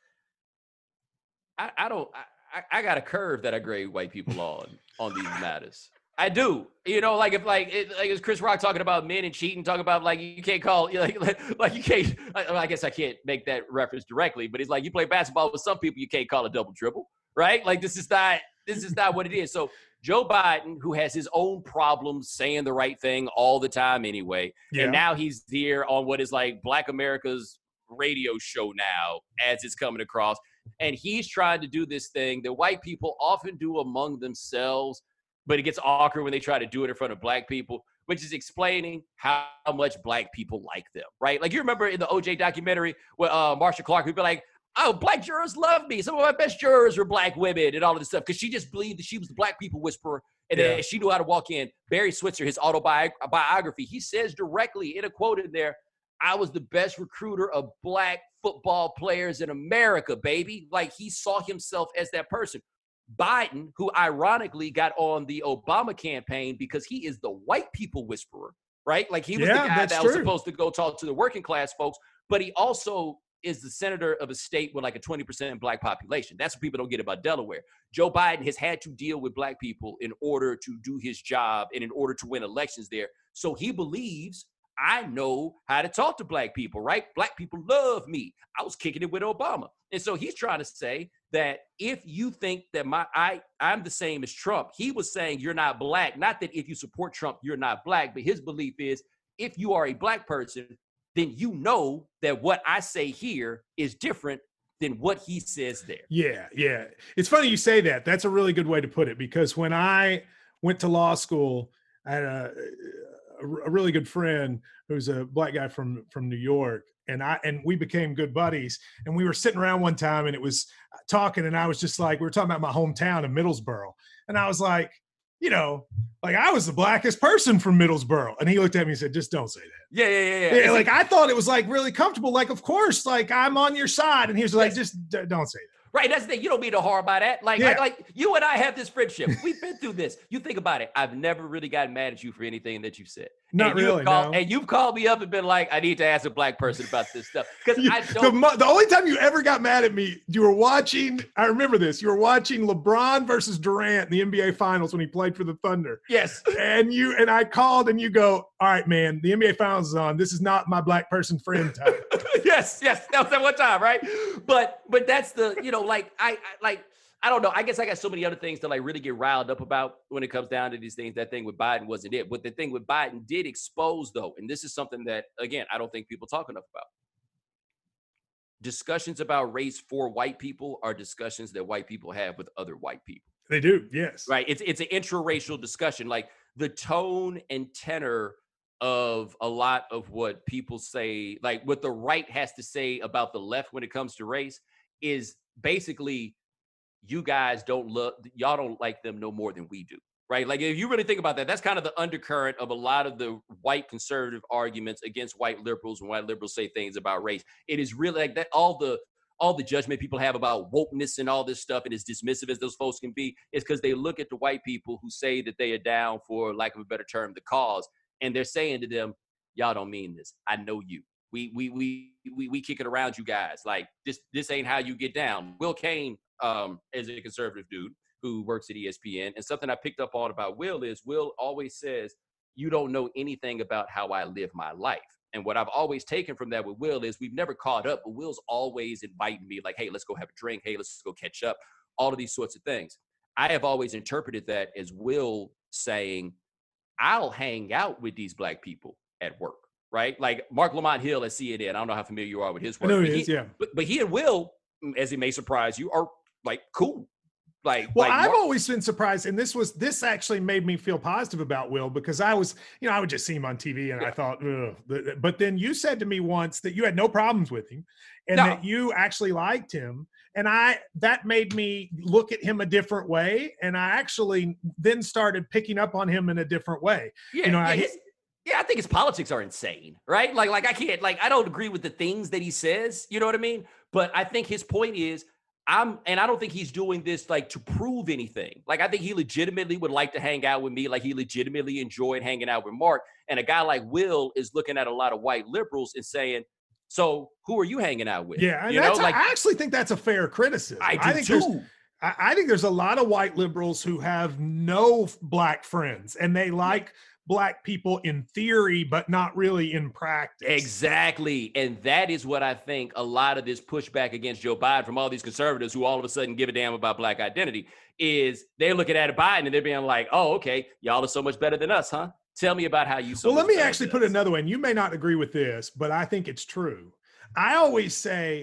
I got a curve that I grade white people on these matters. I do. You know, like it's Chris Rock talking about men and cheating, talking about like you can't call like you can't. I guess I can't make that reference directly, but it's like you play basketball with some people, you can't call a double dribble, right? Like this is not what it is. So Joe Biden, who has his own problems saying the right thing all the time anyway, and now he's here on what is like Black America's radio show now as it's coming across. And he's trying to do this thing that white people often do among themselves, but it gets awkward when they try to do it in front of black people, which is explaining how much black people like them, right? Like you remember in the OJ documentary where Marsha Clark would be like, oh, black jurors love me. Some of my best jurors were black women and all of this stuff because she just believed that she was the black people whisperer and then she knew how to walk in. Barry Switzer, his autobiography, he says directly in a quote in there, I was the best recruiter of black football players in America, baby. Like he saw himself as that person. Biden, who ironically got on the Obama campaign because he is the white people whisperer, right? Like he was the guy that was supposed to go talk to the working class folks, but he also is the senator of a state with like a 20% black population. That's what people don't get about Delaware. Joe Biden has had to deal with black people in order to do his job and in order to win elections there. So he believes I know how to talk to black people, right? Black people love me. I was kicking it with Obama. And so he's trying to say that if you think that I'm the same as Trump, he was saying you're not black. Not that if you support Trump, you're not black, but his belief is if you are a black person, then you know that what I say here is different than what he says there. Yeah. It's funny you say that. That's a really good way to put it because when I went to law school, I had a really good friend who's a black guy from New York. And we became good buddies and we were sitting around one time and it was talking and I was just like, we were talking about my hometown of Middlesboro. And I was like, you know, like I was the blackest person from Middlesboro. And he looked at me and said, just don't say that. Yeah. Like I thought it was like really comfortable. Like, of course, like I'm on your side. And he was like, just don't say that. Right, that's the thing. You don't mean no harm by that. Like you and I have this friendship. We've been through this. You think about it. I've never really gotten mad at you for anything that you've said. Not really, no. And you've called me up and been like, I need to ask a black person about this stuff. Because I don't. The only time you ever got mad at me, you were watching, I remember this, you were watching LeBron versus Durant in the NBA Finals when he played for the Thunder. Yes. And I called and you go, all right, man, the NBA Finals is on. This is not my black person friend time. Yes. That was that one time, right? But that's the, I don't know. I guess I got so many other things to like really get riled up about when it comes down to these things. That thing with Biden wasn't it. What the thing with Biden did expose, though, and this is something that, again, I don't think people talk enough about. Discussions about race for white people are discussions that white people have with other white people. They do, yes. Right. It's an intraracial discussion. Like the tone and tenor of a lot of what people say, like what the right has to say about the left when it comes to race is basically, you guys y'all don't like them no more than we do, right? Like if you really think about that, that's kind of the undercurrent of a lot of the white conservative arguments against white liberals when white liberals say things about race. It is really like that. All the judgment people have about wokeness and all this stuff, and as dismissive as those folks can be, is because they look at the white people who say that they are down for, lack of a better term, the cause, and they're saying to them, y'all don't mean this. I know you. We kick it around you guys. Like this ain't how you get down. Will Cain, as a conservative dude who works at ESPN, and something I picked up on about Will is Will always says, you don't know anything about how I live my life. And what I've always taken from that with Will is we've never caught up, but Will's always inviting me like, hey, let's go have a drink. Hey, let's go catch up. All of these sorts of things. I have always interpreted that as Will saying, I'll hang out with these black people at work, right? Like Mark Lamont Hill at CNN. I don't know how familiar you are with his work. I know he is, yeah. But he and Will, as it may surprise you, are like cool. I've always been surprised, and this actually made me feel positive about Will, because I was, I would just see him on TV and I thought, ugh. But then you said to me once that you had no problems with him and that you actually liked him. And that made me look at him a different way. And I actually then started picking up on him in a different way. I think his politics are insane, right? Like I can't, I don't agree with the things that he says, you know what I mean? But I think his point is, I don't think he's doing this like to prove anything. Like I think he legitimately would like to hang out with me. Like he legitimately enjoyed hanging out with Mark. And a guy like Will is looking at a lot of white liberals and saying, so who are you hanging out with? Yeah, and I actually think that's a fair criticism. I think too. I think there's a lot of white liberals who have no black friends, and they like black people in theory, but not really in practice. Exactly. And that is what I think a lot of this pushback against Joe Biden from all these conservatives who all of a sudden give a damn about black identity is they're looking at Biden and they're being like, oh, okay, y'all are so much better than us, huh? Tell me about how you. Well, let me actually put it another way, and you may not agree with this, but I think it's true. I always say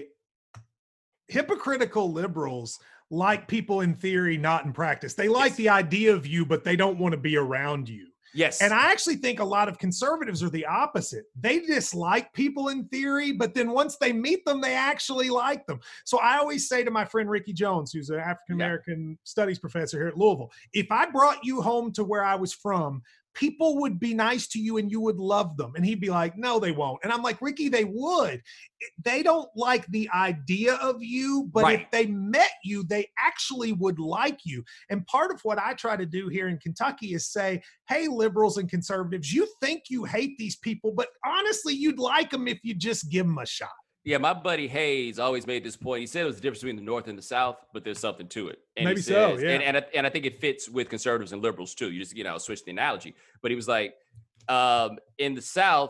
hypocritical liberals like people in theory, not in practice. They like the idea of you, but they don't want to be around you. Yes. And I actually think a lot of conservatives are the opposite. They dislike people in theory, but then once they meet them, they actually like them. So I always say to my friend Ricky Jones, who's an African-American studies professor here at Louisville, if I brought you home to where I was from, people would be nice to you and you would love them. And he'd be like, no, they won't. And I'm like, Ricky, they would. They don't like the idea of you, but if they met you, they actually would like you. And part of what I try to do here in Kentucky is say, hey, liberals and conservatives, you think you hate these people, but honestly, you'd like them if you just give them a shot. Yeah, my buddy Hayes always made this point. He said it was the difference between the North and the South, but there's something to it. And maybe so, yeah. And I think it fits with conservatives and liberals too. You just, switch the analogy. But he was like, in the South,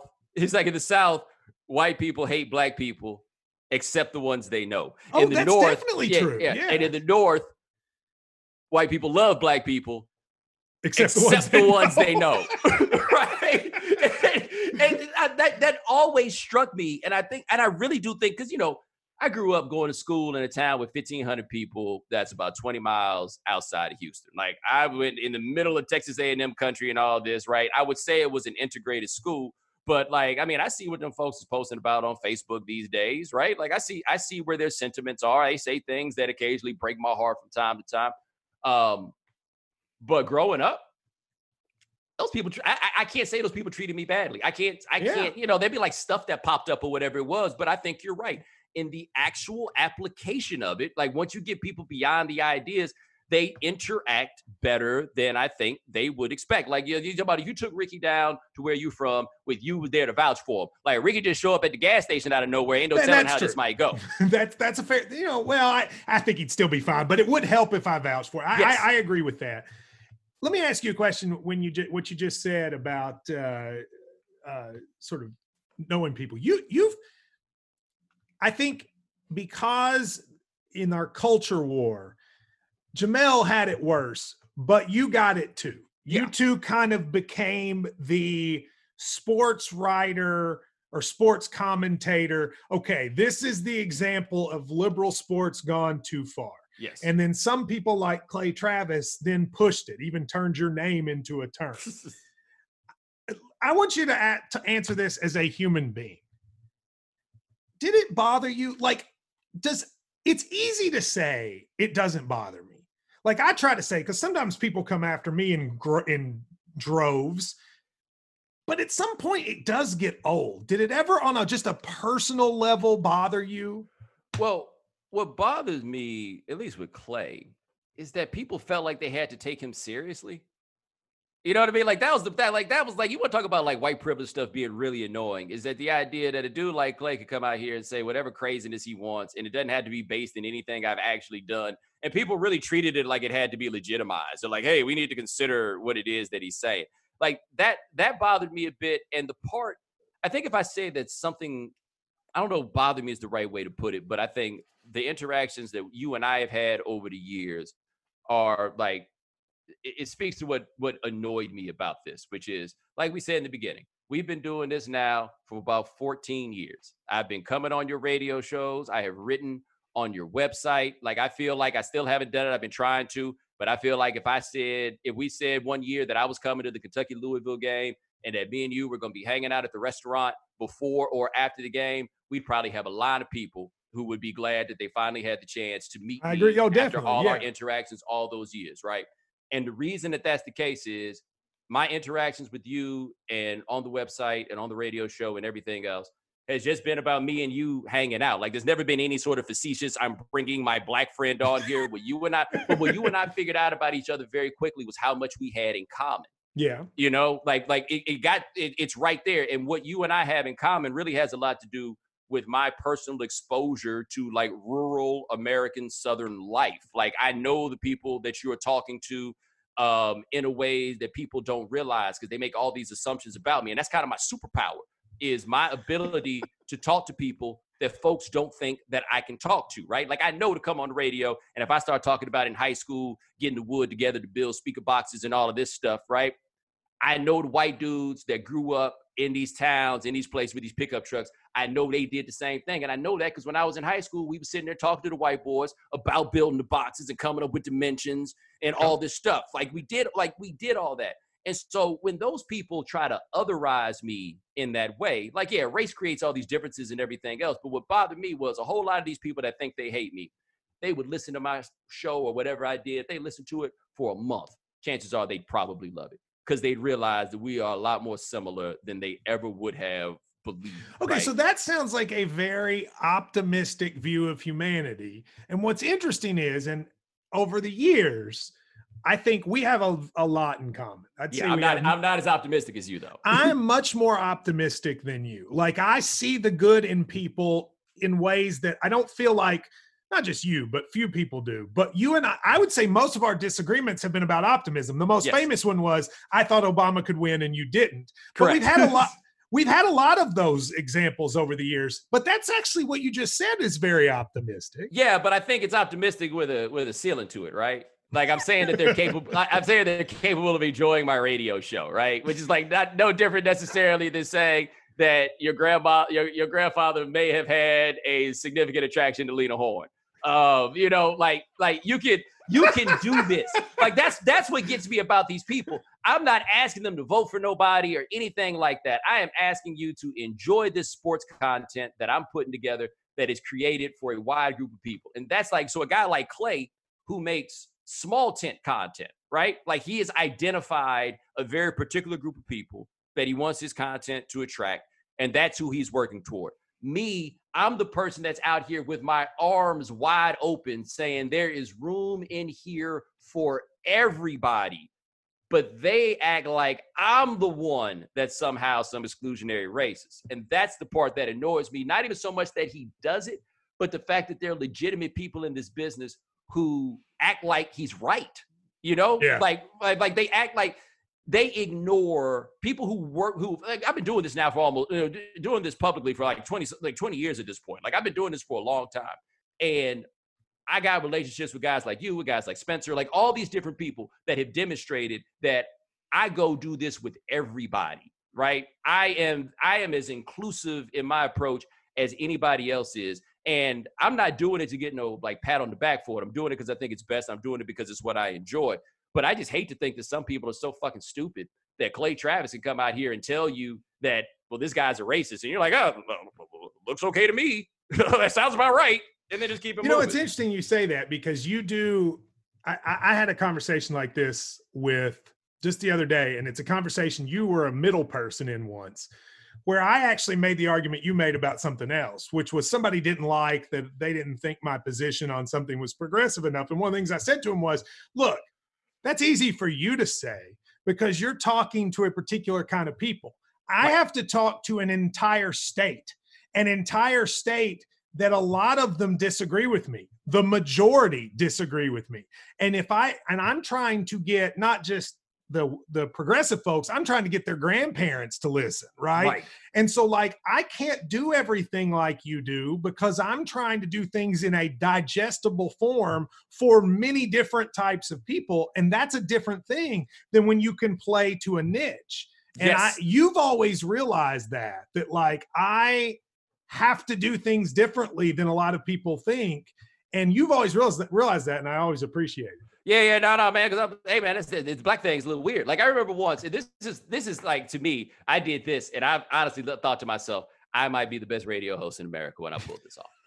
white people hate black people except the ones they know. Oh, in the that's North, definitely true. Yeah. And in the North, white people love black people except the ones they know. Right? And that always struck me. And I really do think, because, I grew up going to school in a town with 1,500 people. That's about 20 miles outside of Houston. Like I went in the middle of Texas A&M country and all this, right? I would say it was an integrated school, but I see what them folks is posting about on Facebook these days, right? Like I see where their sentiments are. They say things that occasionally break my heart from time to time. But growing up, those people, I can't say those people treated me badly. I can't, there'd be like stuff that popped up or whatever it was, but I think you're right. in the actual application of it, like once you get people beyond the ideas, they interact better than I think they would expect. Like you talk about, if you took Ricky down to where you from, with you was there to vouch for him. Like Ricky just show up at the gas station out of nowhere, ain't no telling how this might go. That's a fair, well, I think he'd still be fine, but it would help if I vouched for it. I agree with that. Let me ask you a question. When what you just said about sort of knowing people, I think because in our culture war, Jamel had it worse, but you got it too. You two kind of became the sports writer or sports commentator. Okay, this is the example of liberal sports gone too far. Yes. And then some people like Clay Travis then pushed it, even turned your name into a term. I want you to answer this as a human being. Did it bother you? Like, it's easy to say it doesn't bother me. Like I try to say, because sometimes people come after me in droves, but at some point it does get old. Did it ever on just a personal level bother you? Well, what bothers me, at least with Clay, is that people felt like they had to take him seriously. You know what I mean? Like that was you want to talk about like white privilege stuff being really annoying, is that the idea that a dude like Clay could come out here and say whatever craziness he wants, and it doesn't have to be based in anything I've actually done. And people really treated it like it had to be legitimized. They're like, hey, we need to consider what it is that he's saying. Like that bothered me a bit. And the part, I think if I say that something, I don't know if bother me is the right way to put it, but I think the interactions that you and I have had over the years are like, it speaks to what annoyed me about this, which is, like we said in the beginning, we've been doing this now for about 14 years. I've been coming on your radio shows. I have written on your website. Like, I feel like I still haven't done it. I've been trying to, but I feel like if we said one year that I was coming to the Kentucky-Louisville game and that me and you were going to be hanging out at the restaurant before or after the game, we'd probably have a line of people who would be glad that they finally had the chance to meet me after all our interactions all those years, right? And the reason that that's the case is my interactions with you and on the website and on the radio show and everything else has just been about me and you hanging out. Like, there's never been any sort of facetious, I'm bringing my black friend on here. What you and I figured out about each other very quickly was how much we had in common. Yeah. You know, it's right there. And what you and I have in common really has a lot to do with my personal exposure to like rural American Southern life. Like, I know the people that you're talking to in a way that people don't realize, because they make all these assumptions about me. And that's kind of my superpower, is my ability to talk to people that folks don't think that I can talk to, right? Like, I know to come on the radio, and if I start talking about in high school, getting the wood together to build speaker boxes and all of this stuff, right? I know the white dudes that grew up in these towns, in these places with these pickup trucks. I know they did the same thing. And I know that because when I was in high school, we were sitting there talking to the white boys about building the boxes and coming up with dimensions and all this stuff. We did all that. And so when those people try to otherize me in that way, like, yeah, race creates all these differences and everything else. But what bothered me was a whole lot of these people that think they hate me, they would listen to my show or whatever I did. They listened to it for a month. Chances are they'd probably love it, because they'd realize that we are a lot more similar than they ever would have believed. Okay, right? So that sounds like a very optimistic view of humanity. And what's interesting is, and over the years, I think we have a lot in common. I'm not as optimistic as you, though. I'm much more optimistic than you. Like, I see the good in people in ways that I don't feel like, not just you, but few people do. But you and I would say most of our disagreements have been about optimism. The most famous one was, I thought Obama could win and you didn't. But Correct. we've had a lot of those examples over the years. But that's actually what you just said is very optimistic. Yeah, but I think it's optimistic with a ceiling to it, right? Like, I'm saying that they're capable. I'm saying they're capable of enjoying my radio show, right? Which is like no different necessarily than saying that your grandfather may have had a significant attraction to Lena Horne. You know, like you can do this. Like, that's what gets me about these people. I'm not asking them to vote for nobody or anything like that. I am asking you to enjoy this sports content that I'm putting together that is created for a wide group of people. And that's like, so a guy like Clay, who makes small tent content, right? Like, he has identified a very particular group of people that he wants his content to attract, and that's who he's working toward. Me, I'm the person that's out here with my arms wide open saying there is room in here for everybody. But they act like I'm the one that's somehow some exclusionary racist. And that's the part that annoys me. Not even so much that he does it, but the fact that there are legitimate people in this business who act like he's right. You know, Yeah. like they act like they ignore people who work, who like, I've been doing this now for almost, doing this publicly for like 20 years at this point. Like I've been doing this for a long time. And I got relationships with guys like you, with guys like Spencer, like all these different people that have demonstrated that I go do this with everybody, right? I am as inclusive in my approach as anybody else is. And I'm not doing it to get no like pat on the back for it. I'm doing it because I think it's best. I'm doing it because it's what I enjoy. But I just hate to think that some people are so fucking stupid that Clay Travis can come out here and tell you that, well, this guy's a racist. And you're like, oh, looks okay to me. That sounds about right. And then just keep it moving. It's interesting you say that because you do. I had a conversation like this with just the other day, and it's a conversation you were a middle person in once, where I actually made the argument you made about something else, which was somebody didn't like that they didn't think my position on something was progressive enough. And one of the things I said to him was, look, that's easy for you to say because you're talking to a particular kind of people. I have to talk to an entire state that a lot of them disagree with me. The majority disagree with me. And I'm trying to get not just the progressive folks, I'm trying to get their grandparents to listen, right? And so like, I can't do everything like you do because I'm trying to do things in a digestible form for many different types of people. And that's a different thing than when you can play to a niche. And Yes. You've always realized that like, I have to do things differently than a lot of people think. And you've always realized that, and I always appreciate it. Yeah, no, man. Because hey, man, it's black thing's a little weird. Like I remember once, and this is like to me, I did this, and I honestly thought to myself, I might be the best radio host in America when I pulled this off.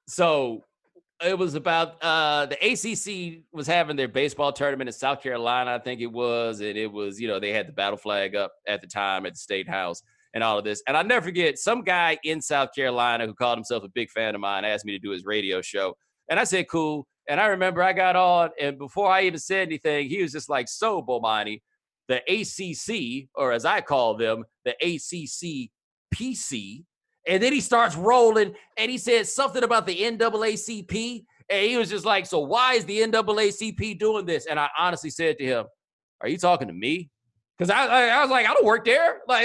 So it was about the ACC was having their baseball tournament in South Carolina, I think it was, and it was they had the battle flag up at the time at the State House. And all of this. And I'll never forget, some guy in South Carolina who called himself a big fan of mine asked me to do his radio show. And I said, cool. And I remember I got on, and before I even said anything, he was just like, so, Bomani, the ACC, or as I call them, the ACC PC. And then he starts rolling, and he said something about the NAACP. And he was just like, so why is the NAACP doing this? And I honestly said to him, are you talking to me? Because I was like, I don't work there. Like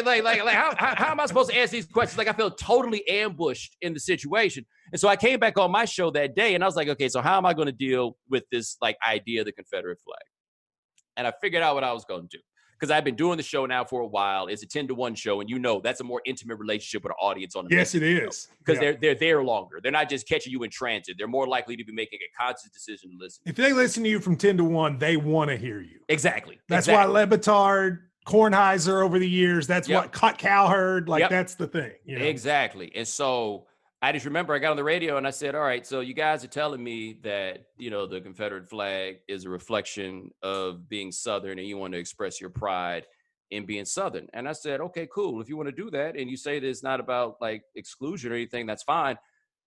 how am I supposed to answer these questions? Like I feel totally ambushed in the situation. And so I came back on my show that day and I was like, okay, so how am I going to deal with this like idea of the Confederate flag? And I figured out what I was going to do. Because I've been doing the show now for a while. It's a 10-to-1 show. And that's a more intimate relationship with an audience on the Yes, it is. Because they're there longer. They're not just catching you in transit. They're more likely to be making a conscious decision to listen. If they listen to you from 10 to 1, they want to hear you. Exactly. That's why Le Batard, Kornheiser over the years, that's what Cowherd, that's the thing. Exactly. And so I just remember I got on the radio and I said, all right, so you guys are telling me that, the Confederate flag is a reflection of being Southern and you want to express your pride in being Southern. And I said, okay, cool. If you want to do that and you say that it's not about like exclusion or anything, that's fine.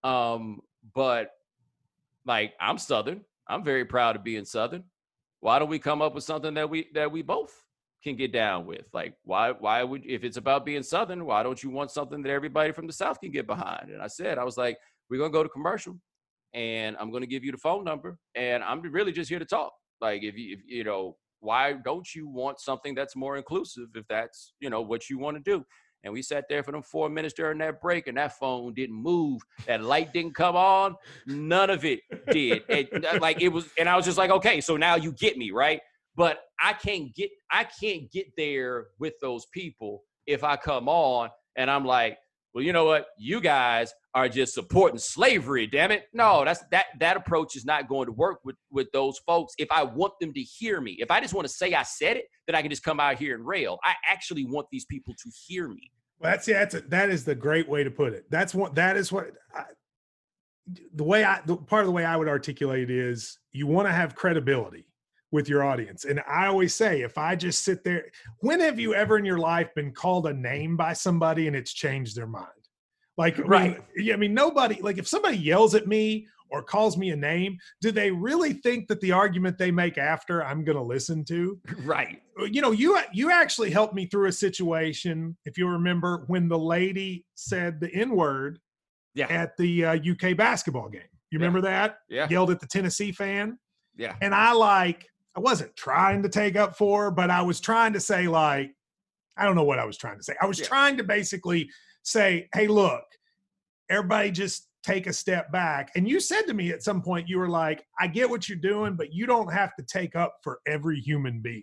But like, I'm Southern. I'm very proud of being Southern. Why don't we come up with something that we both can get down with? Like, why would, if it's about being Southern, why don't you want something that everybody from the South can get behind? And I was like, we're going to go to commercial and I'm going to give you the phone number and I'm really just here to talk. Like, if why don't you want something that's more inclusive if that's, what you want to do? And we sat there for them 4 minutes during that break and that phone didn't move. That light didn't come on. None of it did. And I was just like, okay, so now you get me, right? But I can't get there with those people if I come on and I'm like, well, you know what? You guys are just supporting slavery, damn it. No, that approach is not going to work with those folks if I want them to hear me. If I just want to say I said it, then I can just come out here and rail. I actually want these people to hear me. Well, that is the great way to put it. Part of the way I would articulate it is you want to have credibility with your audience. And I always say, if I just sit there, when have you ever in your life been called a name by somebody and it's changed their mind? Like, Right. I mean, nobody, like if somebody yells at me or calls me a name, do they really think that the argument they make after I'm going to listen to? Right. You know, you actually helped me through a situation, if you remember, when the lady said the N-word Yeah. at the UK basketball game. You remember that? Yeah. Yelled at the Tennessee fan. Yeah. And I wasn't trying to take up for her, but I was trying to say, like, I don't know what I was trying to say. I was trying to basically say, hey, look, everybody just take a step back. And you said to me at some point, you were like, I get what you're doing, but you don't have to take up for every human being.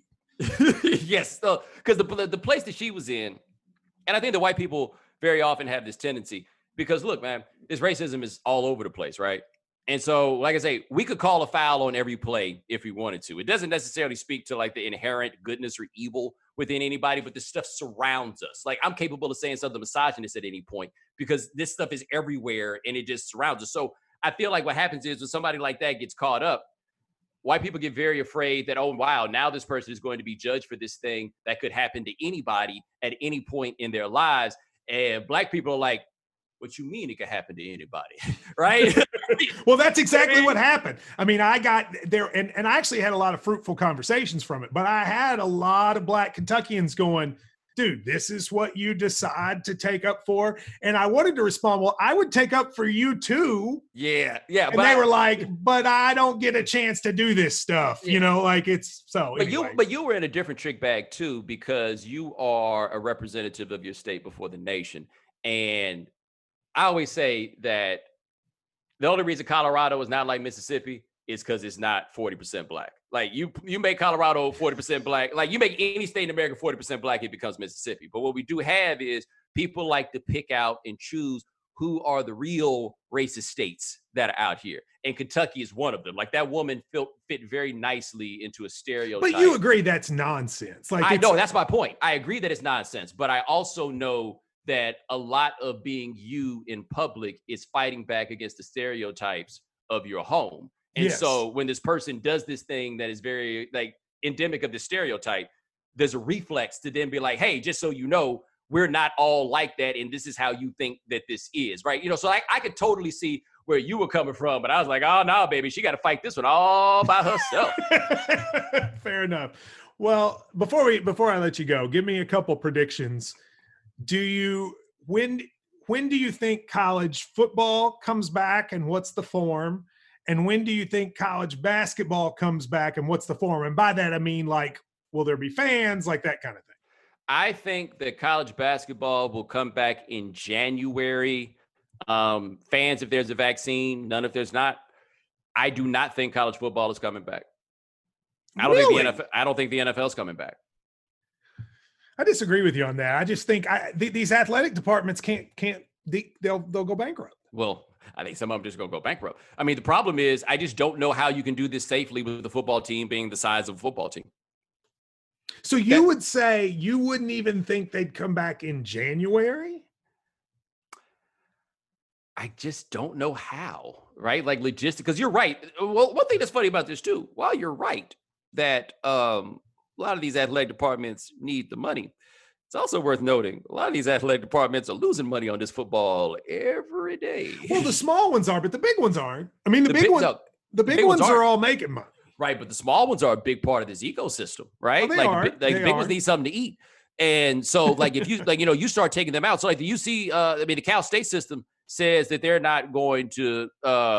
Yes. So, because the place that she was in, and I think the white people very often have this tendency, because look, man, this racism is all over the place, right? And so, like I say, we could call a foul on every play if we wanted to. It doesn't necessarily speak to like the inherent goodness or evil within anybody, but this stuff surrounds us. Like I'm capable of saying something misogynist at any point because this stuff is everywhere and it just surrounds us. So I feel like what happens is when somebody like that gets caught up, white people get very afraid that, oh, wow, now this person is going to be judged for this thing that could happen to anybody at any point in their lives. And black people are like, what you mean it could happen to anybody, right? Well, that's exactly what happened. I mean, I got there and I actually had a lot of fruitful conversations from it, but I had a lot of black Kentuckians going, dude, this is what you decide to take up for. And I wanted to respond, well, I would take up for you too. Yeah. And they were like, but I don't get a chance to do this stuff, you know, like it's so. But anyway. you were in a different trick bag too, because you are a representative of your state before the nation. And I always say that the only reason Colorado is not like Mississippi is because it's not 40% black. Like you make Colorado 40% black. Like you make any state in America 40% black, it becomes Mississippi. But what we do have is people like to pick out and choose who are the real racist states that are out here. And Kentucky is one of them. Like that woman fit very nicely into a stereotype. But you agree that's nonsense. Like I know, that's my point. I agree that it's nonsense, but I also know that a lot of being you in public is fighting back against the stereotypes of your home. And so when this person does this thing that is very like endemic of the stereotype, there's a reflex to then be like, hey, just so you know, we're not all like that. And this is how you think that this is, right? You know, so I could totally see where you were coming from, but I was like, oh no, baby, she got to fight this one all by herself. Fair enough. Well, before I let you go, give me a couple predictions. When do you think college football comes back and what's the form? And when do you think college basketball comes back and what's the form? And by that, I mean, like, will there be fans, like that kind of thing? I think that college basketball will come back in January. Fans, if there's a vaccine, none if there's not. I do not think college football is coming back. I don't think the NFL is coming back. I disagree with you on that. I just think these athletic departments they'll go bankrupt. Well, I think some of them just going to go bankrupt. I mean, the problem is I just don't know how you can do this safely with the football team being the size of a football team. So you would say you wouldn't even think they'd come back in January? I just don't know how, right? Like logistics, because you're right. Well, one thing that's funny about this too, while you're right that a lot of these athletic departments need the money, it's also worth noting a lot of these athletic departments are losing money on this football every day. Well, the small ones are, but the big ones aren't. I mean, the big ones are all making money. Right, but the small ones are a big part of this ecosystem, right? Well, the big ones need something to eat. And so like if you like, you know, you start taking them out. So like the UC, the Cal State system says that they're not going to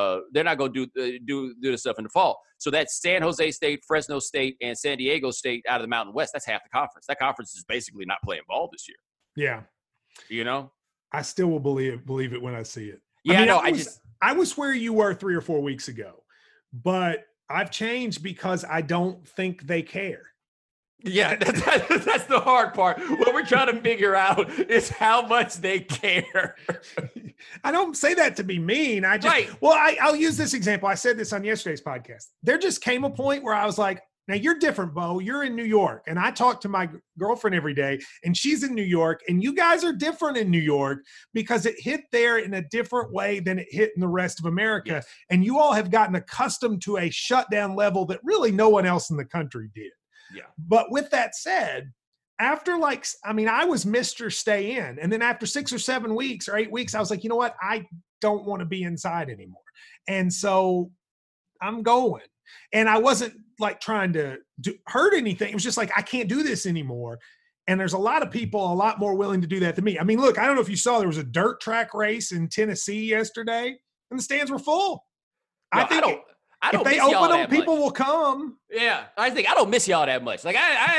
do this stuff in the fall. So that's San Jose State, Fresno State, and San Diego State out of the Mountain West. That's half the conference. That conference is basically not playing ball this year. Yeah. You know? I still will believe it when I see it. Yeah, I was where you were 3 or 4 weeks ago, but I've changed because I don't think they care. Yeah, that's the hard part. What we're trying to figure out is how much they care. I don't say that to be mean. I'll use this example. I said this on yesterday's podcast. There just came a point where I was like, now you're different, Bo. You're in New York. And I talk to my girlfriend every day, and she's in New York. And you guys are different in New York because it hit there in a different way than it hit in the rest of America. Yes. And you all have gotten accustomed to a shutdown level that really no one else in the country did. Yeah. But with that said, after I was Mr. Stay In. And then after 6 or 7 weeks or 8 weeks, I was like, you know what? I don't want to be inside anymore. And so I'm going. And I wasn't like trying to hurt anything. It was just like, I can't do this anymore. And there's a lot of people a lot more willing to do that than me. I mean, look, I don't know if you saw, there was a dirt track race in Tennessee yesterday and the stands were full. No, I think I don't if they miss y'all open them, that people much. will come. Yeah, I think I don't miss y'all that much. Like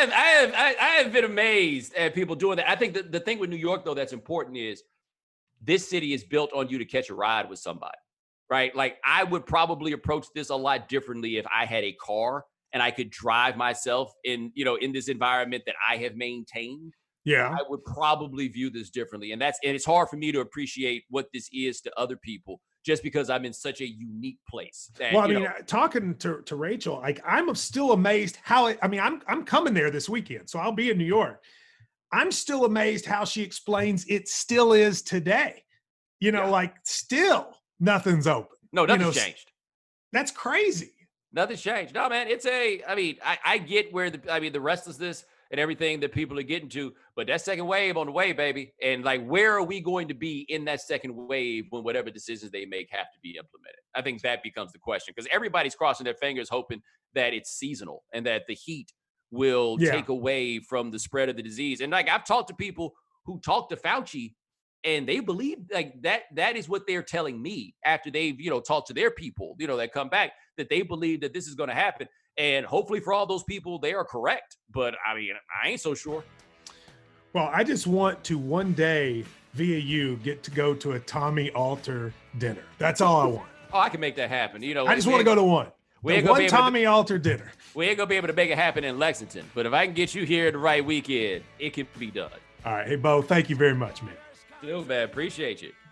I have been amazed at people doing that. I think the thing with New York though that's important is this city is built on you to catch a ride with somebody, right? Like I would probably approach this a lot differently if I had a car and I could drive myself in this environment that I have maintained. Yeah. I would probably view this differently. And it's hard for me to appreciate what this is to other people just because I'm in such a unique place. That, well, I mean, talking to Rachel, like I'm still amazed how I'm coming there this weekend, so I'll be in New York. I'm still amazed how she explains it still is today. Like still nothing's open. No, nothing's changed. That's crazy. Nothing's changed. No, man, I get where the restlessness and everything that people are getting to, but that second wave on the way, baby. And like, where are we going to be in that second wave when whatever decisions they make have to be implemented? I think that becomes the question because everybody's crossing their fingers hoping that it's seasonal and that the heat will take away from the spread of the disease. And like, I've talked to people who talk to Fauci and they believe like that is what they're telling me after they've, talked to their people, that come back, that they believe that this is going to happen. And hopefully for all those people, they are correct. But I mean, I ain't so sure. Well, I just want to one day via you get to go to a Tommy Alter dinner. That's all I want. Oh, I can make that happen. I just want to go to one. One Tommy Alter dinner. We ain't going to be able to make it happen in Lexington. But if I can get you here the right weekend, it can be done. All right. Hey, Bo, thank you very much, man. Still, man. Appreciate you.